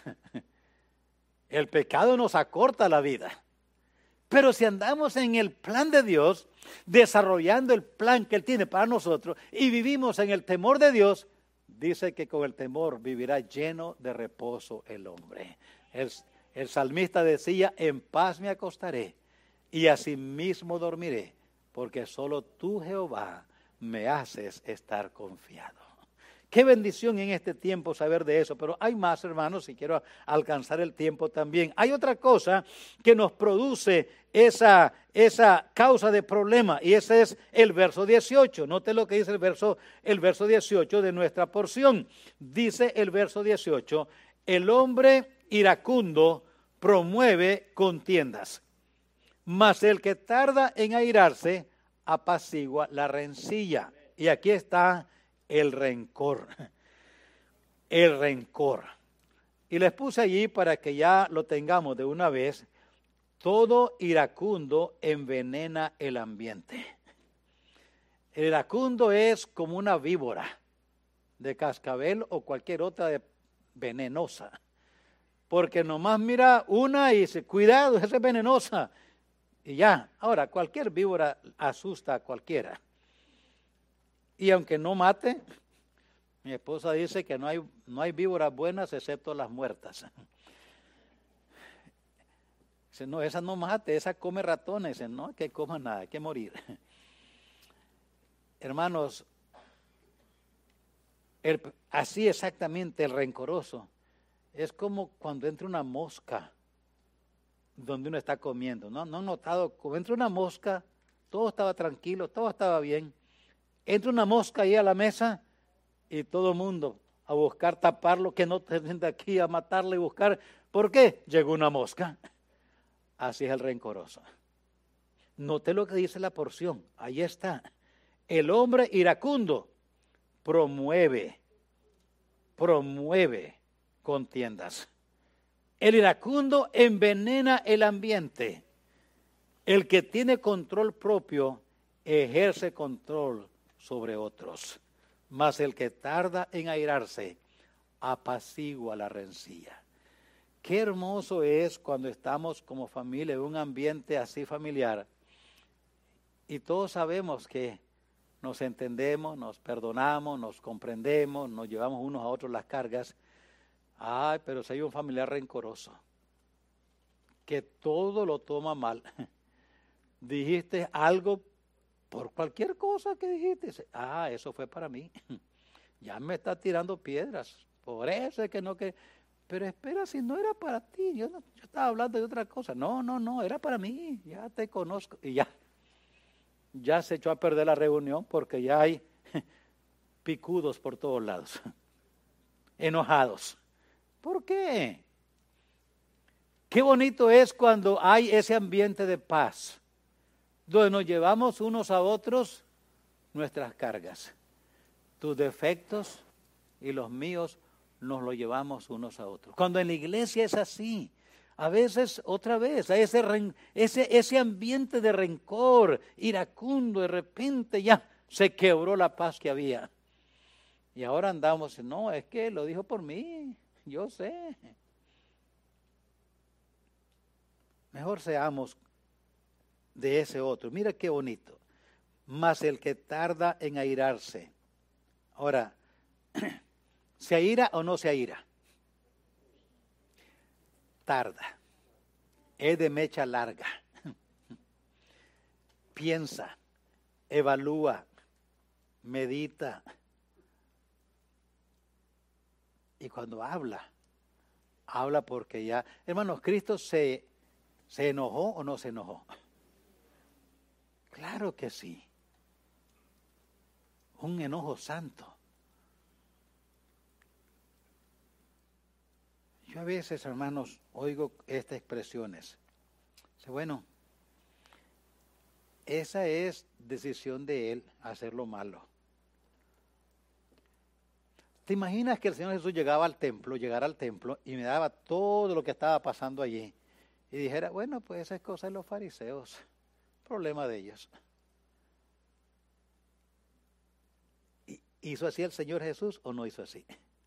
El pecado nos acorta la vida. Pero si andamos en el plan de Dios, desarrollando el plan que Él tiene para nosotros y vivimos en el temor de Dios, dice que con el temor vivirá lleno de reposo el hombre. El salmista decía, en paz me acostaré y asimismo dormiré, porque solo tú, Jehová, me haces estar confiado. Qué bendición en este tiempo saber de eso, pero hay más, hermanos, si quiero alcanzar el tiempo también. Hay otra cosa que nos produce esa causa de problema, y ese es el verso 18. Note lo que dice el verso 18 de nuestra porción. Dice el verso 18, el hombre iracundo promueve contiendas, mas el que tarda en airarse apacigua la rencilla. Y aquí está el rencor. El rencor. Y les puse allí para que ya lo tengamos de una vez. Todo iracundo envenena el ambiente. El iracundo es como una víbora de cascabel o cualquier otra venenosa. Porque nomás mira una y dice, cuidado, esa es venenosa. Y ya, ahora cualquier víbora asusta a cualquiera. Y aunque no mate, mi esposa dice que no hay víboras buenas excepto las muertas. Dice, no, esa no mate, esa come ratones. Dice, no, que coma nada, hay que morir. Hermanos, así exactamente el rencoroso es como cuando entra una mosca donde uno está comiendo. ¿No han notado? Cuando entra una mosca, todo estaba tranquilo, todo estaba bien. Entra una mosca ahí a la mesa y todo el mundo a buscar taparlo, que no te de aquí a matarla y buscar. ¿Por qué? Llegó una mosca. Así es el rencoroso. Note lo que dice la porción. Ahí está. El hombre iracundo promueve contiendas. El iracundo envenena el ambiente. El que tiene control propio ejerce control sobre otros. Mas el que tarda en airarse apacigua la rencilla. Qué hermoso es cuando estamos como familia en un ambiente así familiar y todos sabemos que nos entendemos, nos perdonamos, nos comprendemos, nos llevamos unos a otros las cargas. Ay, pero si hay un familiar rencoroso que todo lo toma mal, dijiste algo por cualquier cosa que dijiste, eso fue para mí, ya me está tirando piedras, por eso es que no que, pero espera, si no era para ti, yo estaba hablando de otra cosa, no, era para mí, ya te conozco, y ya se echó a perder la reunión porque ya hay picudos por todos lados, enojados. ¿Por qué? Qué bonito es cuando hay ese ambiente de paz, donde nos llevamos unos a otros nuestras cargas. Tus defectos y los míos nos los llevamos unos a otros. Cuando en la iglesia es así, a veces, otra vez, hay ese ambiente de rencor, iracundo, de repente ya se quebró la paz que había. Y ahora andamos, no, es que lo dijo por mí, yo sé. Mejor seamos de ese otro. Mira qué bonito. Mas el que tarda en airarse. Ahora, ¿se aira o no se aira? Tarda. Es de mecha larga. Piensa, evalúa, medita. Y cuando habla porque ya, hermanos, Cristo ¿se enojó o no se enojó? Claro que sí. Un enojo santo. Yo a veces, hermanos, oigo estas expresiones. Bueno, esa es decisión de él hacer lo malo. ¿Te imaginas que el Señor Jesús llegara al templo y me daba todo lo que estaba pasando allí? Y dijera, bueno, pues esa es cosa de los fariseos, problema de ellos. ¿Hizo así el Señor Jesús o no hizo así?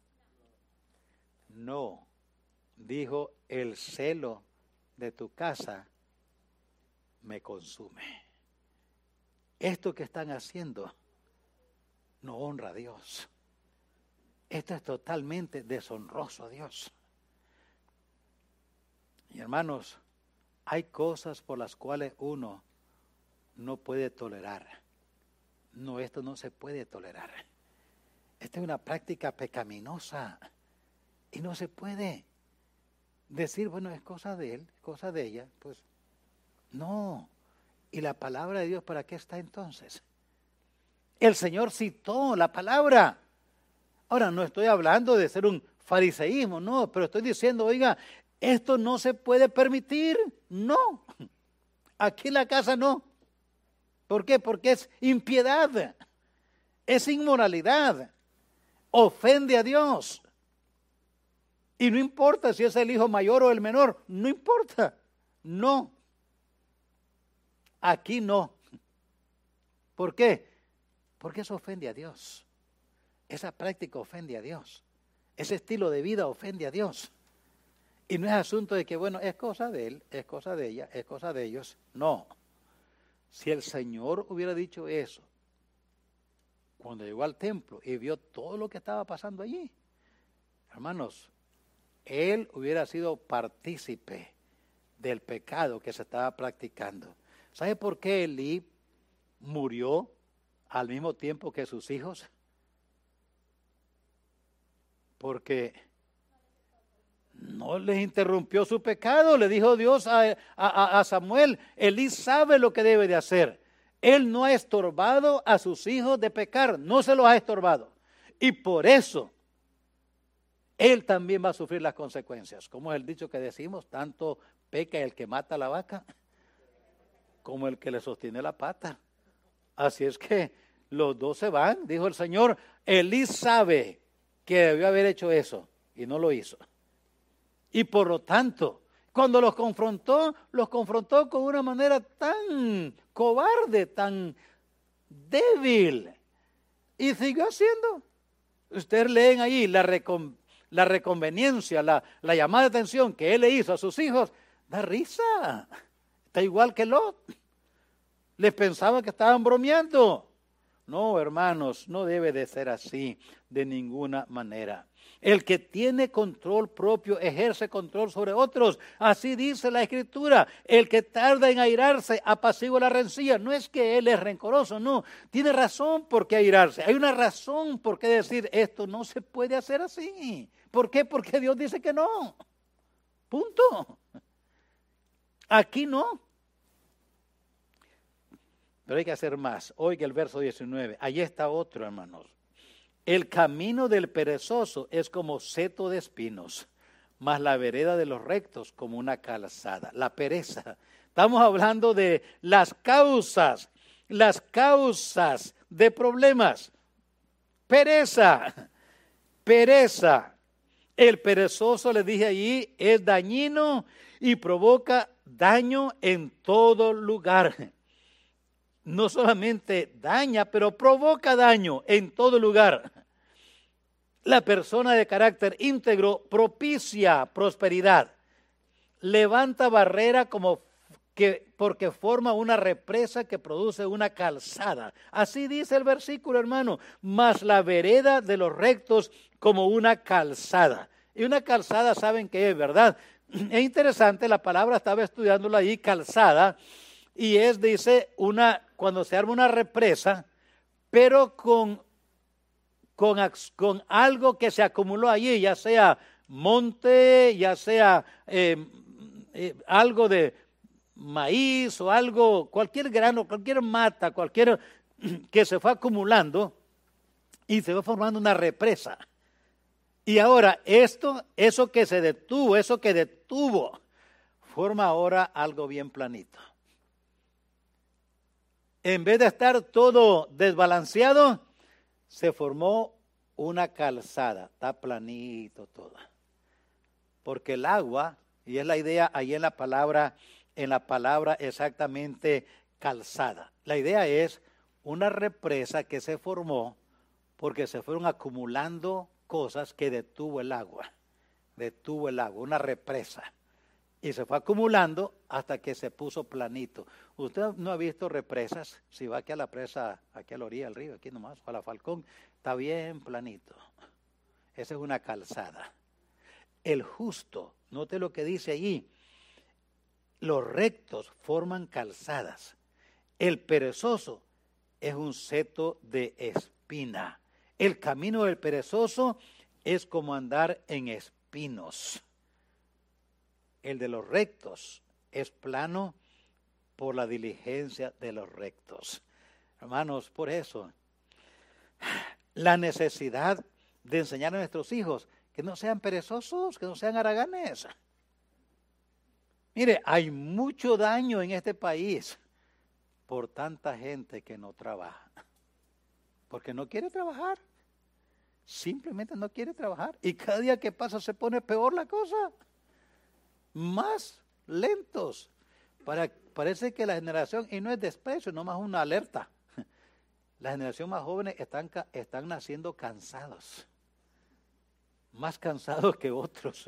No, dijo, el celo de tu casa me consume. Esto que están haciendo no honra a Dios. Esto es totalmente deshonroso a Dios. Y hermanos, hay cosas por las cuales uno no puede tolerar. No, esto no se puede tolerar. Esta es una práctica pecaminosa y no se puede decir, bueno, es cosa de él, es cosa de ella. Pues no. ¿Y la palabra de Dios para qué está entonces? El Señor citó la palabra. Ahora, no estoy hablando de ser un fariseísmo, no, pero estoy diciendo, oiga, esto no se puede permitir, no. Aquí en la casa no. ¿Por qué? Porque es impiedad, es inmoralidad, ofende a Dios. Y no importa si es el hijo mayor o el menor, no importa, no. Aquí no. ¿Por qué? Porque eso ofende a Dios. Esa práctica ofende a Dios. Ese estilo de vida ofende a Dios. Y no es asunto de que, bueno, es cosa de él, es cosa de ella, es cosa de ellos. No. Si el Señor hubiera dicho eso, cuando llegó al templo y vio todo lo que estaba pasando allí, hermanos, él hubiera sido partícipe del pecado que se estaba practicando. ¿Sabe por qué Elí murió al mismo tiempo que sus hijos? Porque no les interrumpió su pecado. Le dijo Dios a Samuel, Elí sabe lo que debe de hacer. Él no ha estorbado a sus hijos de pecar, no se los ha estorbado. Y por eso, él también va a sufrir las consecuencias. Como es el dicho que decimos, tanto peca el que mata a la vaca, como el que le sostiene la pata. Así es que los dos se van, dijo el Señor. Elí sabe que debió haber hecho eso y no lo hizo. Y por lo tanto, cuando los confrontó con una manera tan cobarde, tan débil. Y siguió haciendo. Ustedes leen ahí la reconveniencia, la llamada de atención que él le hizo a sus hijos. Da risa. Está igual que Lot. Les pensaba que estaban bromeando. No, hermanos, no debe de ser así de ninguna manera. El que tiene control propio ejerce control sobre otros. Así dice la Escritura. El que tarda en airarse apacigua la rencilla. No es que él es rencoroso, no. Tiene razón por qué airarse. Hay una razón por qué decir esto no se puede hacer así. ¿Por qué? Porque Dios dice que no. Punto. Aquí no. Pero hay que hacer más. Oiga el verso 19. Allí está otro, hermanos. El camino del perezoso es como seto de espinos, mas la vereda de los rectos como una calzada. La pereza. Estamos hablando de las causas de problemas. Pereza. El perezoso, le dije allí, es dañino y provoca daño en todo lugar. No solamente daña, pero provoca daño en todo lugar. La persona de carácter íntegro propicia prosperidad. Levanta barrera porque forma una represa que produce una calzada. Así dice el versículo, hermano. Mas la vereda de los rectos como una calzada. Y una calzada, ¿saben qué es, verdad? Es interesante, la palabra estaba estudiándola ahí, calzada, y dice, cuando se arma una represa, pero con algo que se acumuló allí, ya sea monte, ya sea algo de maíz o algo, cualquier grano, cualquier mata, cualquier que se fue acumulando y se fue formando una represa. Y ahora eso que detuvo, forma ahora algo bien planito. En vez de estar todo desbalanceado, se formó una calzada, está planito todo. Porque el agua, y es la idea ahí en la palabra exactamente calzada. La idea es una represa que se formó porque se fueron acumulando cosas que detuvo el agua, una represa. Y se fue acumulando hasta que se puso planito. Usted no ha visto represas, si va aquí a la presa, aquí a la orilla del río, aquí nomás, o a la Falcón, está bien planito. Esa es una calzada. El justo, note lo que dice allí, los rectos forman calzadas. El perezoso es un seto de espina. El camino del perezoso es como andar en espinos. El de los rectos es plano por la diligencia de los rectos. Hermanos, por eso, la necesidad de enseñar a nuestros hijos que no sean perezosos, que no sean haraganes. Mire, hay mucho daño en este país por tanta gente que no trabaja. Porque no quiere trabajar. Simplemente no quiere trabajar. Y cada día que pasa se pone peor la cosa. Más lentos. Parece que la generación, y no es desprecio, nomás una alerta. La generación más jóvenes están naciendo cansados. Más cansados que otros.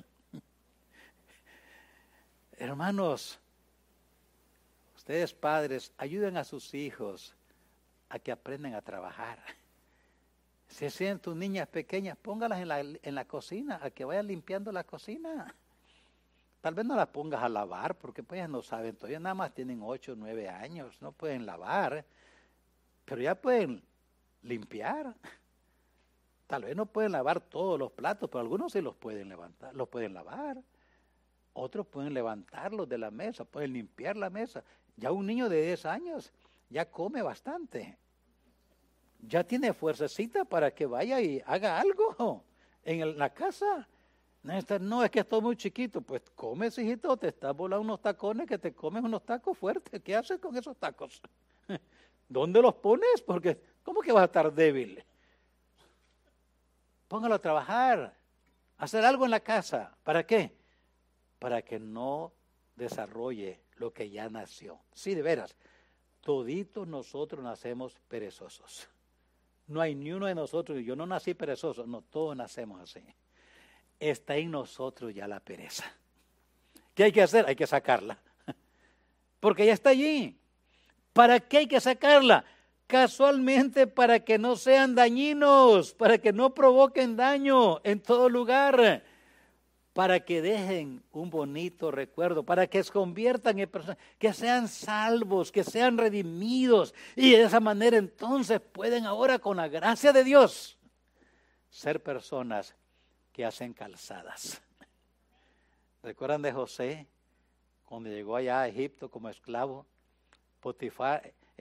Hermanos, ustedes padres, ayuden a sus hijos a que aprendan a trabajar. Si tienen tus niñas pequeñas, póngalas en la cocina, a que vayan limpiando la cocina. Tal vez no las pongas a lavar, porque pues ellas no saben, todavía nada más tienen 8 o 9 años, no pueden lavar, pero ya pueden limpiar. Tal vez no pueden lavar todos los platos, pero algunos sí los pueden levantar, los pueden lavar. Otros pueden levantarlos de la mesa, pueden limpiar la mesa. Ya un niño de 10 años ya come bastante. Ya tiene fuercecita para que vaya y haga algo en la casa. No, es que estoy muy chiquito. Pues comes, hijito, te estás volando unos tacones que te comes unos tacos fuertes. ¿Qué haces con esos tacos? ¿Dónde los pones? Porque, ¿cómo que vas a estar débil? Póngalo a trabajar, hacer algo en la casa. ¿Para qué? Para que no desarrolle lo que ya nació. Sí, de veras, toditos nosotros nacemos perezosos. No hay ni uno de nosotros, yo no nací perezoso, no, todos nacemos así. Está en nosotros ya la pereza. ¿Qué hay que hacer? Hay que sacarla. Porque ya está allí. ¿Para qué hay que sacarla? Casualmente para que no sean dañinos, para que no provoquen daño en todo lugar, para que dejen un bonito recuerdo, para que se conviertan en personas, que sean salvos, que sean redimidos, y de esa manera entonces pueden ahora con la gracia de Dios ser personas que hacen calzadas. ¿Recuerdan de José? Cuando llegó allá a Egipto como esclavo, Potifar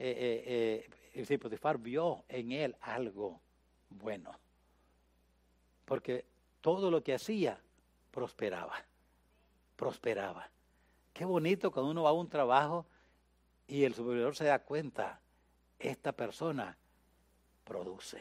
vio en él algo bueno. Porque todo lo que hacía prosperaba. Qué bonito cuando uno va a un trabajo y el supervisor se da cuenta, esta persona produce,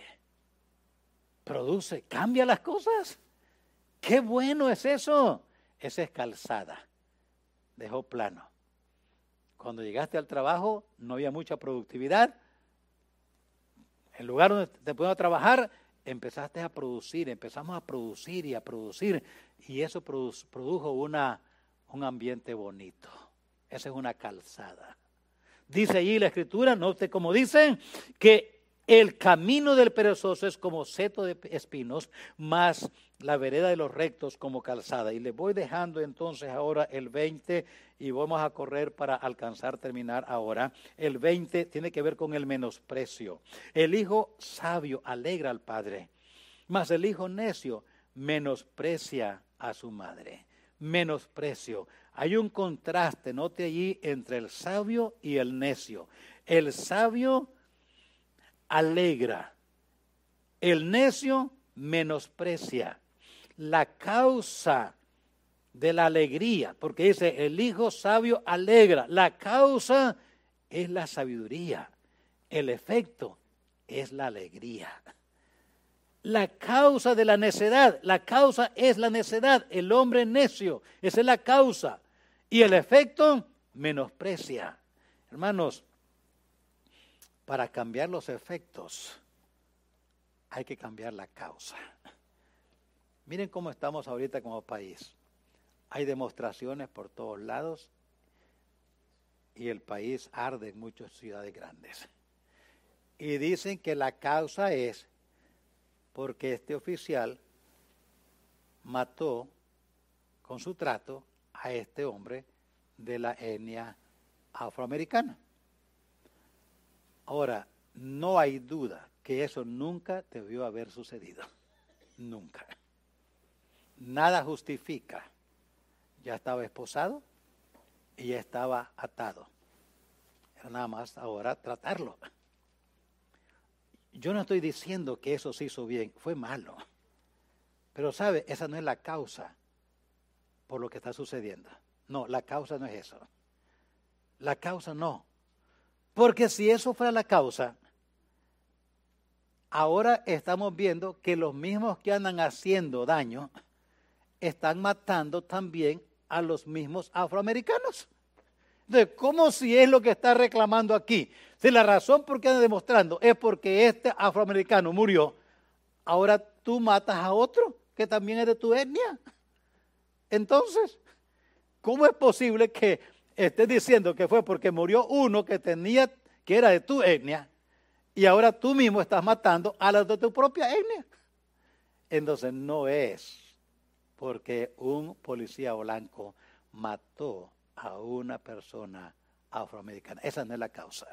cambia las cosas. Qué bueno es eso. Esa es calzada, dejó plano. Cuando llegaste al trabajo no había mucha productividad. En lugar donde te ponías a trabajar, empezaste a producir, empezamos a producir y eso produjo un ambiente bonito. Esa es una calzada. Dice allí la Escritura, note como dice, que el camino del perezoso es como seto de espinos, mas la vereda de los rectos como calzada. Y le voy dejando entonces ahora el 20 y vamos a correr para terminar ahora. El 20 tiene que ver con el menosprecio. El hijo sabio alegra al padre, mas el hijo necio menosprecia a su madre. Menosprecio. Hay un contraste, note allí, entre el sabio y el necio. El sabio alegra, el necio menosprecia. La causa de la alegría, porque dice el hijo sabio alegra, la causa es la sabiduría, el efecto es la alegría. La causa de la necedad, la causa es la necedad, el hombre necio, esa es la causa, y el efecto menosprecia. Hermanos, para cambiar los efectos hay que cambiar la causa. Miren cómo estamos ahorita como país. Hay demostraciones por todos lados y el país arde en muchas ciudades grandes. Y dicen que la causa es porque este oficial mató con su trato a este hombre de la etnia afroamericana. Ahora, no hay duda que eso nunca debió haber sucedido. Nunca. Nada justifica. Ya estaba esposado y ya estaba atado. Era nada más ahora tratarlo. Yo no estoy diciendo que eso se hizo bien, fue malo. Pero sabe, esa no es la causa por lo que está sucediendo. No, la causa no es eso. La causa no. Porque si eso fuera la causa, ahora estamos viendo que los mismos que andan haciendo daño están matando también a los mismos afroamericanos. Entonces, ¿cómo si es lo que está reclamando aquí? Si la razón por qué anda demostrando es porque este afroamericano murió, ahora tú matas a otro que también es de tu etnia. Entonces, ¿cómo es posible que estés diciendo que fue porque murió uno que era de tu etnia y ahora tú mismo estás matando a los de tu propia etnia? Entonces no es porque un policía blanco mató a una persona afroamericana. Esa no es la causa.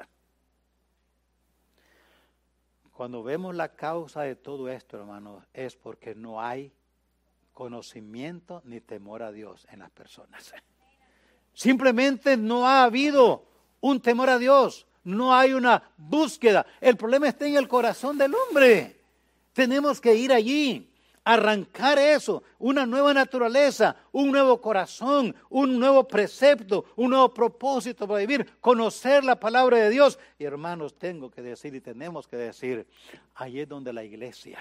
Cuando vemos la causa de todo esto, hermanos, es porque no hay conocimiento ni temor a Dios en las personas. Simplemente no ha habido un temor a Dios, no hay una búsqueda. El problema está en el corazón del hombre. Tenemos que ir allí, arrancar eso, una nueva naturaleza, un nuevo corazón, un nuevo precepto, un nuevo propósito para vivir, conocer la palabra de Dios. Y hermanos, tengo que decir y tenemos que decir, ahí es donde la iglesia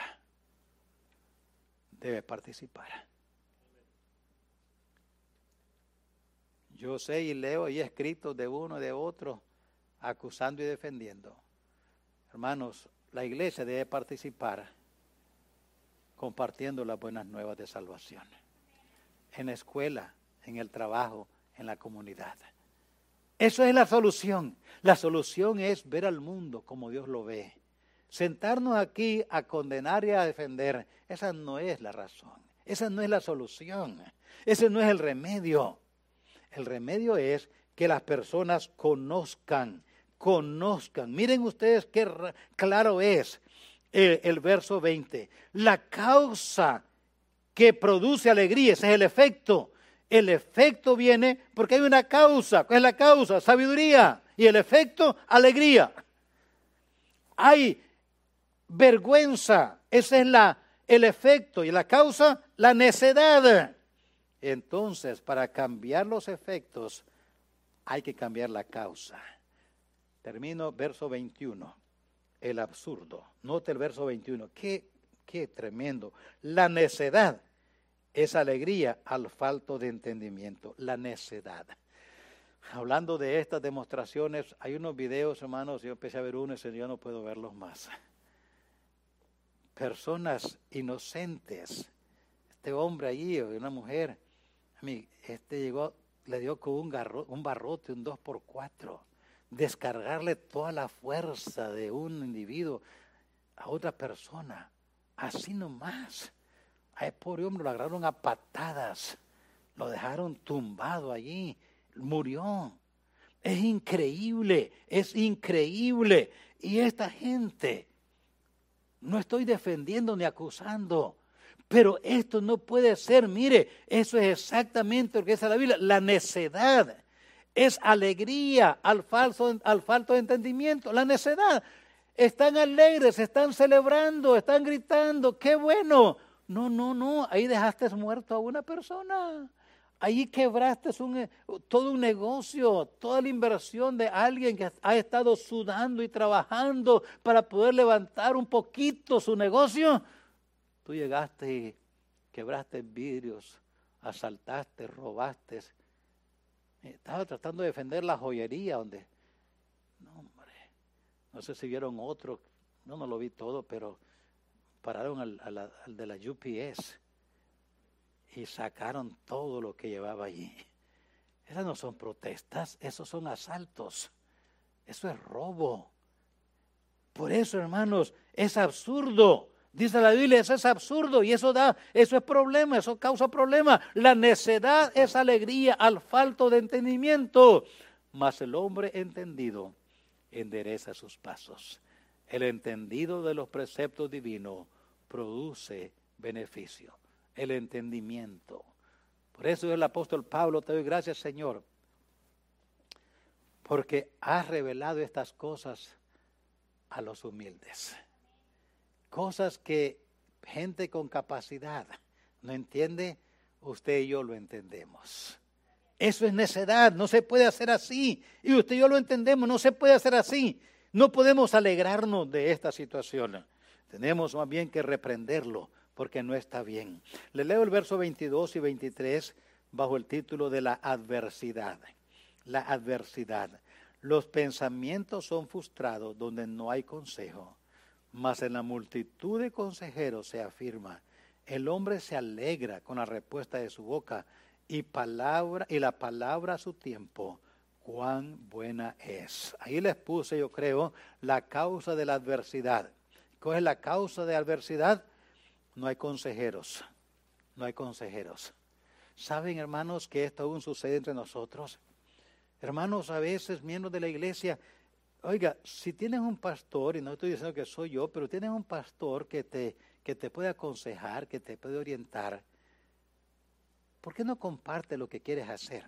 debe participar. Yo sé y leo y he escrito de uno y de otro, acusando y defendiendo. Hermanos, la iglesia debe participar compartiendo las buenas nuevas de salvación. En la escuela, en el trabajo, en la comunidad. Eso es la solución. La solución es ver al mundo como Dios lo ve. Sentarnos aquí a condenar y a defender, esa no es la razón. Esa no es la solución. Ese no es el remedio. El remedio es que las personas conozcan. Miren ustedes qué claro es el verso 20. La causa que produce alegría, ese es el efecto. El efecto viene porque hay una causa. ¿Cuál es la causa? Sabiduría. Y el efecto, alegría. Hay vergüenza. Ese es el efecto. Y la causa, la necedad. Entonces, para cambiar los efectos, hay que cambiar la causa. Termino verso 21. El absurdo. Note el verso 21. Qué tremendo. La necedad es alegría al falto de entendimiento. La necedad. Hablando de estas demostraciones, hay unos videos, hermanos, yo empecé a ver uno y yo no puedo verlos más. Personas inocentes. Este hombre allí, o una mujer, llegó, le dio con un barrote, un 2x4. Descargarle toda la fuerza de un individuo a otra persona, así nomás. A ese pobre hombre lo agarraron a patadas, lo dejaron tumbado allí, murió. Es increíble. Y esta gente, no estoy defendiendo ni acusando, pero esto no puede ser. Mire, eso es exactamente lo que dice la Biblia, la necedad. Es alegría al falto de entendimiento. La necedad. Están alegres, están celebrando, están gritando. ¡Qué bueno! No. Ahí dejaste muerto a una persona. Ahí quebraste todo un negocio, toda la inversión de alguien que ha estado sudando y trabajando para poder levantar un poquito su negocio. Tú llegaste y quebraste vidrios, asaltaste, robaste. Estaba tratando de defender la joyería donde, no sé si vieron otro, no lo vi todo, pero pararon al de la UPS y sacaron todo lo que llevaba allí. Esas no son protestas, esos son asaltos, eso es robo. Por eso, hermanos, es absurdo. Dice la Biblia, eso es absurdo y eso es problema, eso causa problema. La necedad es alegría al falto de entendimiento, mas el hombre entendido endereza sus pasos. El entendido de los preceptos divinos produce beneficio. El entendimiento. Por eso el apóstol Pablo, te doy gracias, Señor, porque has revelado estas cosas a los humildes. Cosas que gente con capacidad no entiende, usted y yo lo entendemos. Eso es necedad, no se puede hacer así. Y usted y yo lo entendemos, no se puede hacer así. No podemos alegrarnos de esta situación. Tenemos más bien que reprenderlo, porque no está bien. Le leo el verso 22 y 23 bajo el título de la adversidad. La adversidad. Los pensamientos son frustrados donde no hay consejo. Mas en la multitud de consejeros se afirma, el hombre se alegra con la respuesta de su boca y la palabra a su tiempo, cuán buena es. Ahí les puse, yo creo, la causa de la adversidad. ¿Cuál es la causa de adversidad? No hay consejeros, no hay consejeros. ¿Saben, hermanos, que esto aún sucede entre nosotros? Hermanos, a veces, miembros de la iglesia, oiga, si tienes un pastor, y no estoy diciendo que soy yo, pero tienes un pastor que te puede aconsejar, que te puede orientar, ¿por qué no comparte lo que quieres hacer?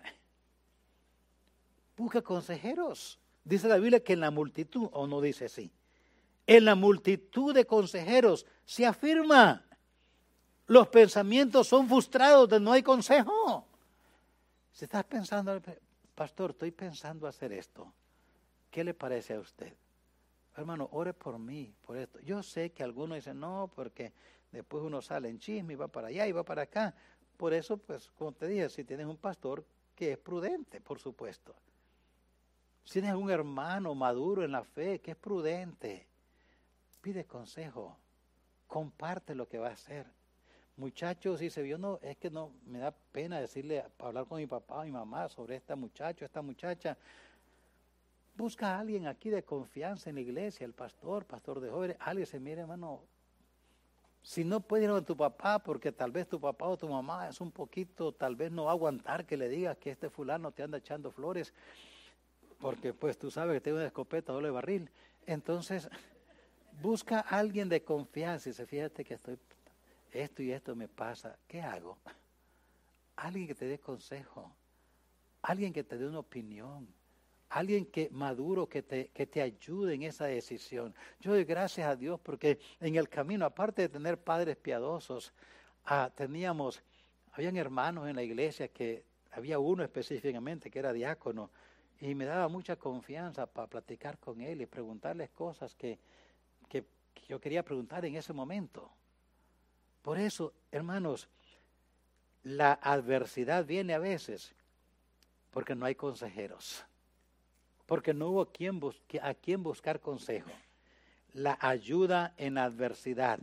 Busca consejeros. Dice la Biblia que en la multitud, o no dice así, en la multitud de consejeros se afirma, los pensamientos son frustrados, no hay consejo. Si estás pensando, pastor, estoy pensando hacer esto, ¿qué le parece a usted? Hermano, ore por mí, por esto. Yo sé que algunos dicen, no, porque después uno sale en chisme y va para allá y va para acá. Por eso, pues, como te dije, si tienes un pastor que es prudente, por supuesto. Si tienes un hermano maduro en la fe, que es prudente, pide consejo, comparte lo que va a hacer. Muchachos, dice, yo no, es que no, me da pena hablar con mi papá o mi mamá sobre esta muchacha. Busca a alguien aquí de confianza en la iglesia, el pastor de jóvenes, alguien se mire, hermano, si no puedes ir a tu papá, porque tal vez tu papá o tu mamá es un poquito, tal vez no va a aguantar que le digas que este fulano te anda echando flores, porque pues tú sabes que tiene una escopeta doble barril. Entonces, busca a alguien de confianza y dice, fíjate que esto y esto me pasa, ¿qué hago? Alguien que te dé consejo, alguien que te dé una opinión. Alguien que maduro, que te ayude en esa decisión. Yo doy gracias a Dios porque en el camino, aparte de tener padres piadosos, teníamos Habían hermanos en la iglesia que, había uno específicamente que era diácono, y me daba mucha confianza para platicar con él y preguntarles cosas que yo quería preguntar en ese momento. Por eso, hermanos, la adversidad viene a veces porque no hay consejeros, porque no hubo a quien buscar consejo. La ayuda en la adversidad,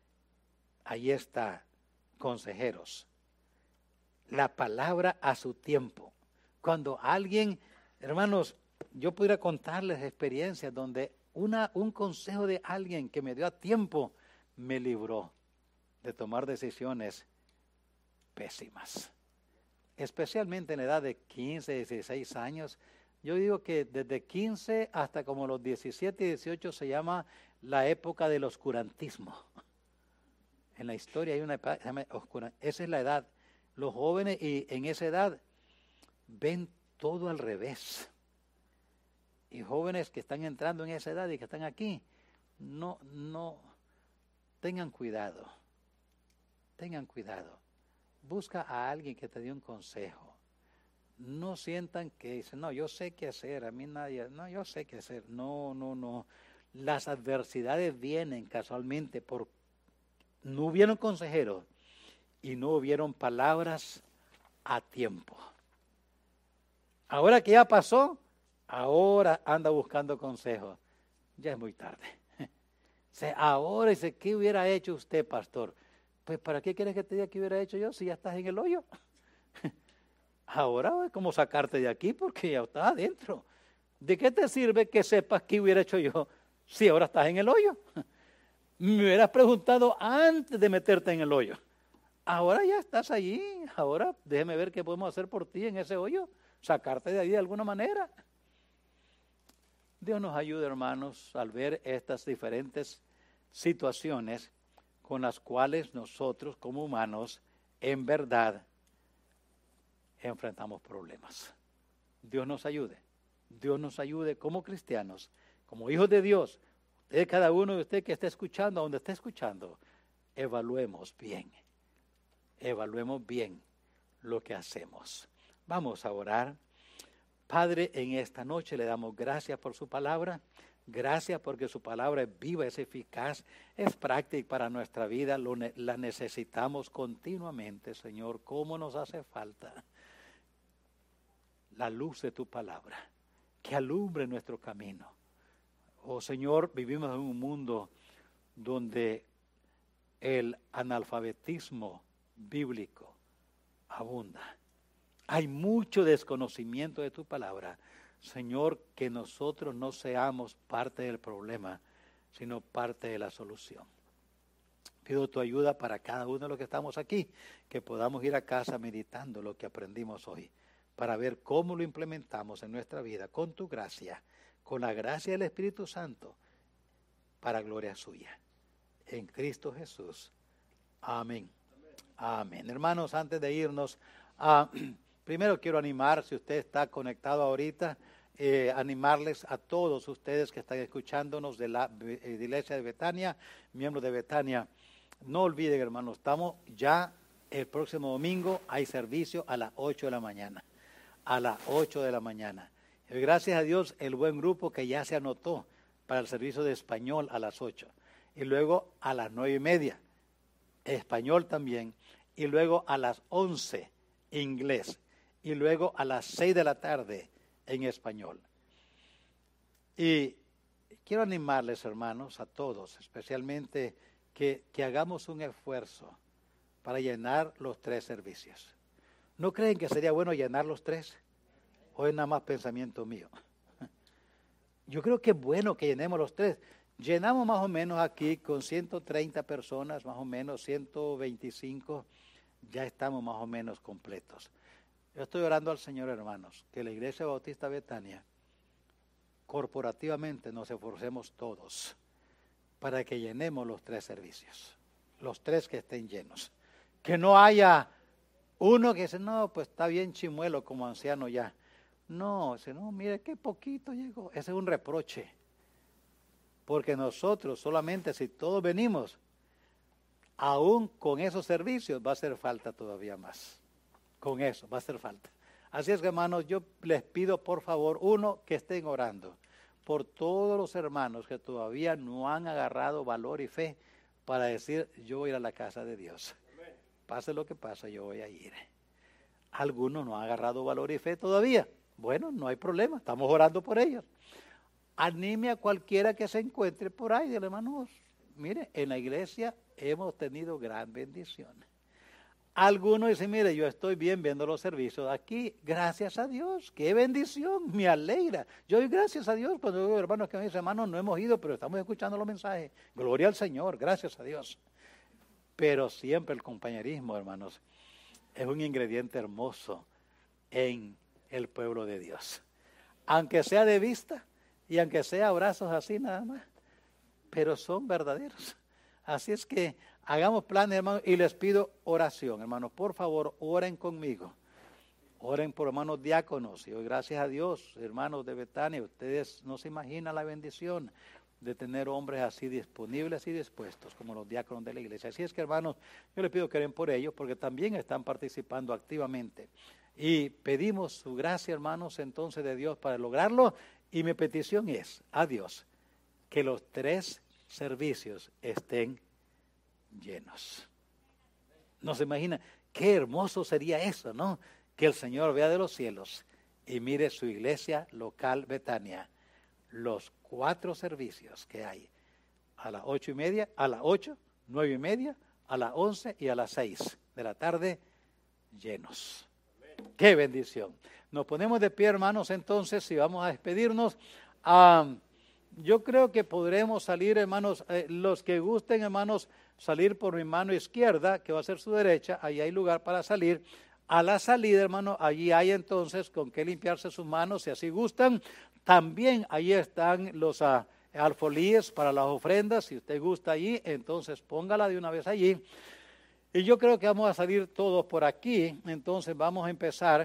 ahí está, consejeros. La palabra a su tiempo. Cuando alguien, hermanos, yo pudiera contarles experiencias donde un consejo de alguien que me dio a tiempo me libró de tomar decisiones pésimas. Especialmente en la edad de 15, 16 años. Yo digo que desde 15 hasta como los 17 y 18 se llama la época del oscurantismo. En la historia hay una época que se llama oscurantismo. Esa es la edad. Los jóvenes y en esa edad ven todo al revés. Y jóvenes que están entrando en esa edad y que están aquí, no, tengan cuidado. Tengan cuidado. Busca a alguien que te dé un consejo. No sientan que dicen, no, yo sé qué hacer, a mí nadie, no, yo sé qué hacer. No. Las adversidades vienen casualmente por no hubieron consejeros y no hubieron palabras a tiempo. Ahora que ya pasó, ahora anda buscando consejos. Ya es muy tarde. Ahora dice, ¿qué hubiera hecho usted, pastor? Pues, ¿para qué quieres que te diga qué hubiera hecho yo si ya estás en el hoyo? Ahora es como sacarte de aquí porque ya estás adentro. ¿De qué te sirve que sepas qué hubiera hecho yo si ahora estás en el hoyo? Me hubieras preguntado antes de meterte en el hoyo. Ahora ya estás allí. Ahora déjeme ver qué podemos hacer por ti en ese hoyo. Sacarte de ahí de alguna manera. Dios nos ayude, hermanos, al ver estas diferentes situaciones con las cuales nosotros como humanos en verdad enfrentamos problemas. Dios nos ayude. Dios nos ayude como cristianos, como hijos de Dios. Usted, cada uno de ustedes que esté escuchando, donde esté escuchando, evaluemos bien lo que hacemos. Vamos a orar. Padre, en esta noche le damos gracias por su palabra. Gracias porque su palabra es viva, es eficaz, es práctica para nuestra vida. La necesitamos continuamente, Señor. ¿Cómo nos hace falta la luz de tu palabra que alumbre nuestro camino? Oh Señor, vivimos en un mundo donde el analfabetismo bíblico abunda. Hay mucho desconocimiento de tu palabra. Señor, que nosotros no seamos parte del problema, sino parte de la solución. Pido tu ayuda para cada uno de los que estamos aquí, que podamos ir a casa meditando lo que aprendimos hoy, para ver cómo lo implementamos en nuestra vida, con tu gracia, con la gracia del Espíritu Santo, para gloria suya. En Cristo Jesús. Amén. Amén. Hermanos, antes de irnos, primero quiero animar, si usted está conectado ahorita, animarles a todos ustedes que están escuchándonos de la iglesia de Betania, miembros de Betania. No olviden, hermanos, estamos ya el próximo domingo, hay servicio a las 8 de la mañana. A las 8 de la mañana. Gracias a Dios, el buen grupo que ya se anotó para el servicio de español a las 8. Y luego a las 9:30, español también. Y luego a las 11, inglés. Y luego a las 6 de la tarde, en español. Y quiero animarles, hermanos, a todos, especialmente que hagamos un esfuerzo para llenar los 3 servicios. ¿No creen que sería bueno llenar los 3? ¿O es nada más pensamiento mío? Yo creo que es bueno que llenemos los 3. Llenamos más o menos aquí con 130 personas, más o menos 125, ya estamos más o menos completos. Yo estoy orando al Señor, hermanos, que la Iglesia Bautista Betania, corporativamente nos esforcemos todos para que llenemos los 3 servicios, los 3 que estén llenos. Que no haya uno que dice, no, pues está bien chimuelo como anciano ya. No, dice, no, mire qué poquito llegó. Ese es un reproche. Porque nosotros solamente si todos venimos, aún con esos servicios va a hacer falta todavía más. Con eso va a hacer falta. Así es que, hermanos, yo les pido por favor, uno, que estén orando por todos los hermanos que todavía no han agarrado valor y fe para decir, yo voy a ir a la casa de Dios. Pase lo que pase, yo voy a ir. Algunos no han agarrado valor y fe todavía. Bueno, no hay problema, estamos orando por ellos. Anime a cualquiera que se encuentre por ahí, hermanos. Mire, en la iglesia hemos tenido gran bendición. Algunos dicen, mire, yo estoy bien viendo los servicios aquí, gracias a Dios, qué bendición, me alegra. Yo doy gracias a Dios cuando veo hermanos que me dicen, hermanos, no hemos ido, pero estamos escuchando los mensajes. Gloria al Señor, gracias a Dios. Pero siempre el compañerismo, hermanos, es un ingrediente hermoso en el pueblo de Dios. Aunque sea de vista y aunque sea abrazos así nada más, pero son verdaderos. Así es que hagamos planes, hermanos, y les pido oración, hermanos. Por favor, oren conmigo. Oren por hermanos diáconos. Y hoy, gracias a Dios, hermanos de Betania, ustedes no se imaginan la bendición de tener hombres así disponibles y dispuestos como los diáconos de la iglesia. Así es que, hermanos, yo les pido que oren por ellos porque también están participando activamente. Y pedimos su gracia, hermanos, entonces de Dios para lograrlo. Y mi petición es a Dios que los 3 servicios estén llenos. No se imagina qué hermoso sería eso, ¿no? Que el Señor vea de los cielos y mire su iglesia local Betania, los 4 servicios que hay, a las 8:30, a las 8, 9:30, a las 11 y a las 6 de la tarde, llenos. ¡Qué bendición! Nos ponemos de pie, hermanos, entonces, y vamos a despedirnos. Yo creo que podremos salir, hermanos, los que gusten, hermanos, salir por mi mano izquierda, que va a ser su derecha, ahí hay lugar para salir. A la salida, hermano, allí hay entonces con qué limpiarse sus manos, si así gustan. También ahí están los alfolíes para las ofrendas, si usted gusta allí, entonces póngala de una vez allí. Y yo creo que vamos a salir todos por aquí, entonces vamos a empezar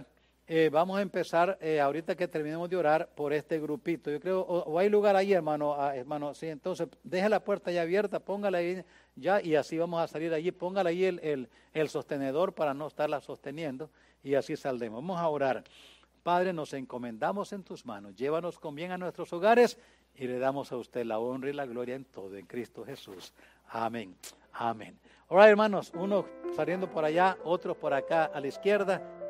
ahorita que terminemos de orar por este grupito. Yo creo, o hay lugar ahí, hermano, sí, entonces deje la puerta ya abierta, póngala ahí ya y así vamos a salir allí, póngala ahí el sostenedor para no estarla sosteniendo y así saldremos. Vamos a orar. Padre, nos encomendamos en tus manos, llévanos con bien a nuestros hogares y le damos a usted la honra y la gloria en todo, en Cristo Jesús. Amén. Amén. Ahora, hermanos, unos saliendo por allá, otros por acá a la izquierda.